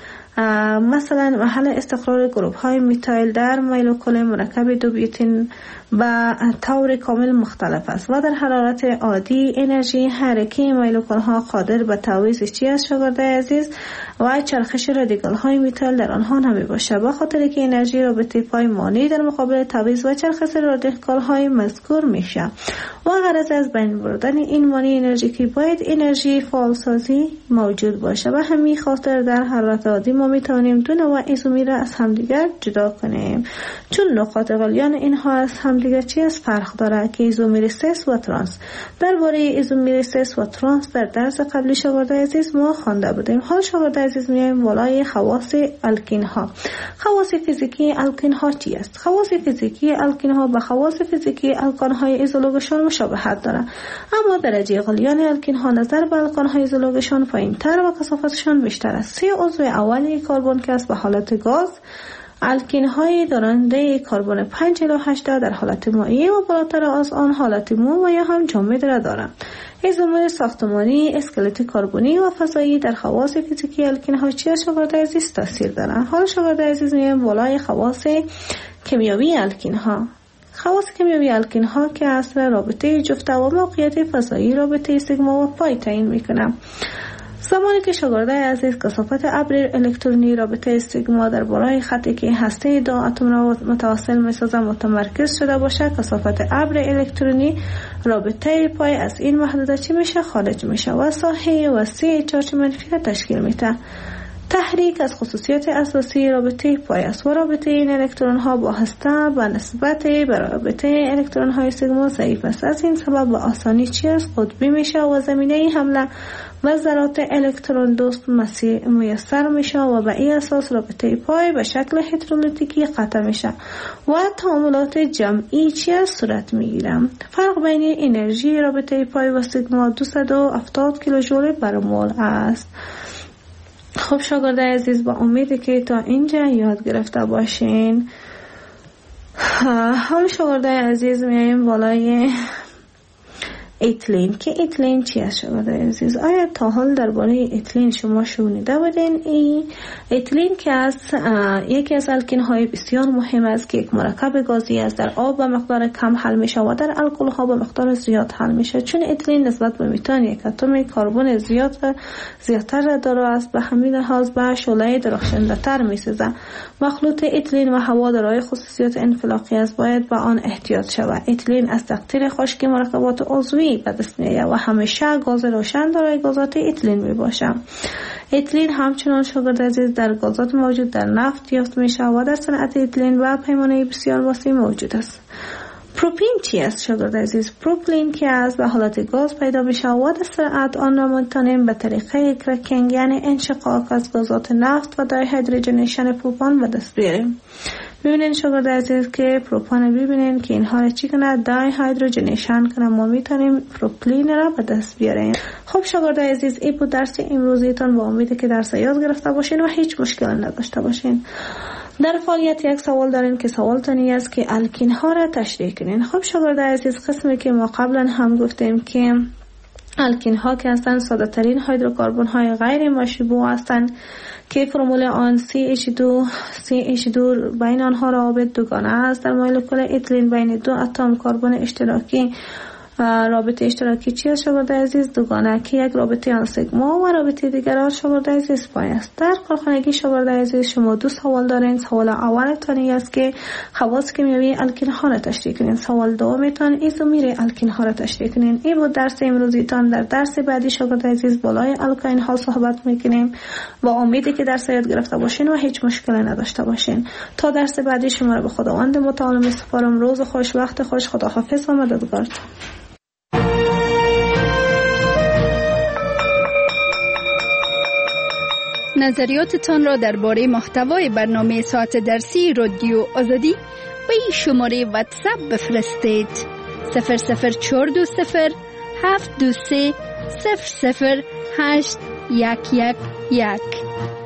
S2: مثلا محل استقرار گروپ های میتایل در مولکول مرکب 2 بیوتین به طور کامل مختلف است و در حرارت عادی انرژی حرکی مولکول ها قادر به تعویض چی است شاگرد عزیز؟ و چرخش رادیکال های میتایل در آنها نمی باشه، به خاطر که انرژی رابطه پایمانی در مقابل تعویض و چرخش رادیکال های مذکور میشه و غرض از بین بردن این مانی انرژی که باید انرژی فعالسازی موجود باشه. و همین خاطر در حرارت عادی ما میتونیم دو نوع ایزومیر را از همدیگر جدا کنیم، چون نقاط غلیان اینها از همدیگر چی از فرق داره که ایزومیر سس و ترانس. درباره ایزومیر سس و ترانس در درس قبلی شاگرد عزیز ما خوانده بودیم. حال شاگرد عزیز میایم بالای خواص الکین ها. خواص فیزیکی الکین ها چی است؟ خواص فیزیکی الکین ها با خواص فیزیکی الکان های ایزولوگشان مشابهت داره، اما درجه غلیان الکین ها نظر به الکان های ایزولوگشان پایین‌تر و کثافتشان بیشتر است. 3 عضو اولیه کربن که است به حالت گاز، الکین های دارنده کربن 5 الی 8 در حالت مائع و بالاتر از آن حالت مو و یا هم جامد را دارند. ایزومر ساختمانی، اسکلت کربنی و فضایی در خواص فیزیکی الکین ها چی از شاگرد عزیز تاثیر دارند؟ حال شاگرد عزیز میایم بالای خواص کیمیایی الکین ها. خواص کیمیایی الکین ها که اصل رابطه جفته و موقعیت فضایی رابطه سیگما و پای تعیین میکنند. زمانی که شاگرده عزیز کثافت ابر الکترونی رابطه سیگما در بالای خطی که هسته دو اتم را متواصل می‌سازد متمرکز شده باشد، کثافت ابر الکترونی رابطه پای از این محدوده چی میشه؟ خارج میشه و ساحه وسیع چارج منفی را تشکیل میده. تحریک از خصوصیات اساسی رابطه پای است و رابطه این الکترون ها با هسته به نسبت به رابطه الکترون های سیگما ضعیف است. از این سبب به آسانی چی است؟ قطبی میشه و زمینه حمله و ذرات الکترون دوست میسر میشه و به این اساس رابطه پای به شکل هترولیتیکی قطع میشه و تعاملات جمعی چی است؟ صورت میگیره. فرق بین انرژی رابطه پای و سیگما 270 کیلوژول بر مول است. خب شاگرده عزیز، با امیدی که تا اینجا یاد گرفته باشین. حال شاگرده عزیز میاییم بالای ایتلین. که ایتلین چی است شاگرده عزیز؟ آیا تا حال درباره ایتلین شما شنیده بودین؟ ایتلین که است یکی از الکین های بسیار مهم است که یک مرکب گازی است، در آب به مقدار کم حل میشه و در الکل ها به مقدار زیاد حل میشه. چون ایتلین نسبت به متان یک اتم کربن زیادتر داره است، به همین لحاظ به شعله درخشنده تر میسازه. مخلوط ایتلین و هوا دارای خصوصیات انفلاقی است، باید به آن احتیاط شود. ایتلین از تقطیر خشکی مرکبات عضوی به دست میآید و همیشه گاز روشن دارای گازات ایتلین میباشد. ایتلین همچنان شاگرد عزیز در گازات موجود در نفت یافت میشه و در صنعت ایتلین و پیمانه بسیار وسیع موجود است. پروپین چی است شاگرد عزیز؟ پروپلین که از به حالت گاز پیدا میشه و در صنعت آن را میتونیم به طریقه کرکینگ یعنی انشقاق از گازات نفت و دای هیدروژنیشن پروپان به دست بیاریم. ببینین شاگرد عزیز که پروپان ببینین که اینها را چی کنه؟ دای هیدروژنیشن کنه. ما میتونیم پروپلین را به دست بیاریم. خب شاگرد عزیز، این بود درس امروزیتان. با امیده که درس یاد گرفته باشین و هیچ مشکل نداشته باشین. در فعالیت یک سوال دارین که سوال تانی است که الکین ها را تشریح کنین. خب شاگرد عزیز، قسمی که ما قبلا هم گفتیم که الکین ها که هستند ساده ترین هیدروکربن های غیر مشبوع هستند که فرمول آن CH2 بین آنها روابط دوگانه است. در مولکول ایتلین بین دو اتم کربن اشتراکی رابطه اشتراکی چی است شاگرد عزیز؟ دوگانه که یک رابطه آن سیگما و رابطه دیگر آن شاگرد عزیز پای است. در کارخانگی شاگرد عزیز شما دو سوال دارین. سوال اول تانی است که خواص کیمیایی الکین ها را تشریح کنین. سوال دومتان ایزومیر الکین ها را تشریح کنین. این بود درس امروزیتان. در درس بعدی شاگرد عزیز بالای الکین ها صحبت میکنیم. با امیدی که درس یاد گرفته باشین و هیچ مشکلی نداشته باشین. تا درس بعدی شما را به خداوند متعال میسپارم. روز خوش، وقت خوش. خداحافظ و مددگارتون.
S6: نظریاتتان را درباره محتوای برنامه ساعت درسی رادیو آزادی به این شماره واتساپ بفرستید. 00420 723 008 111.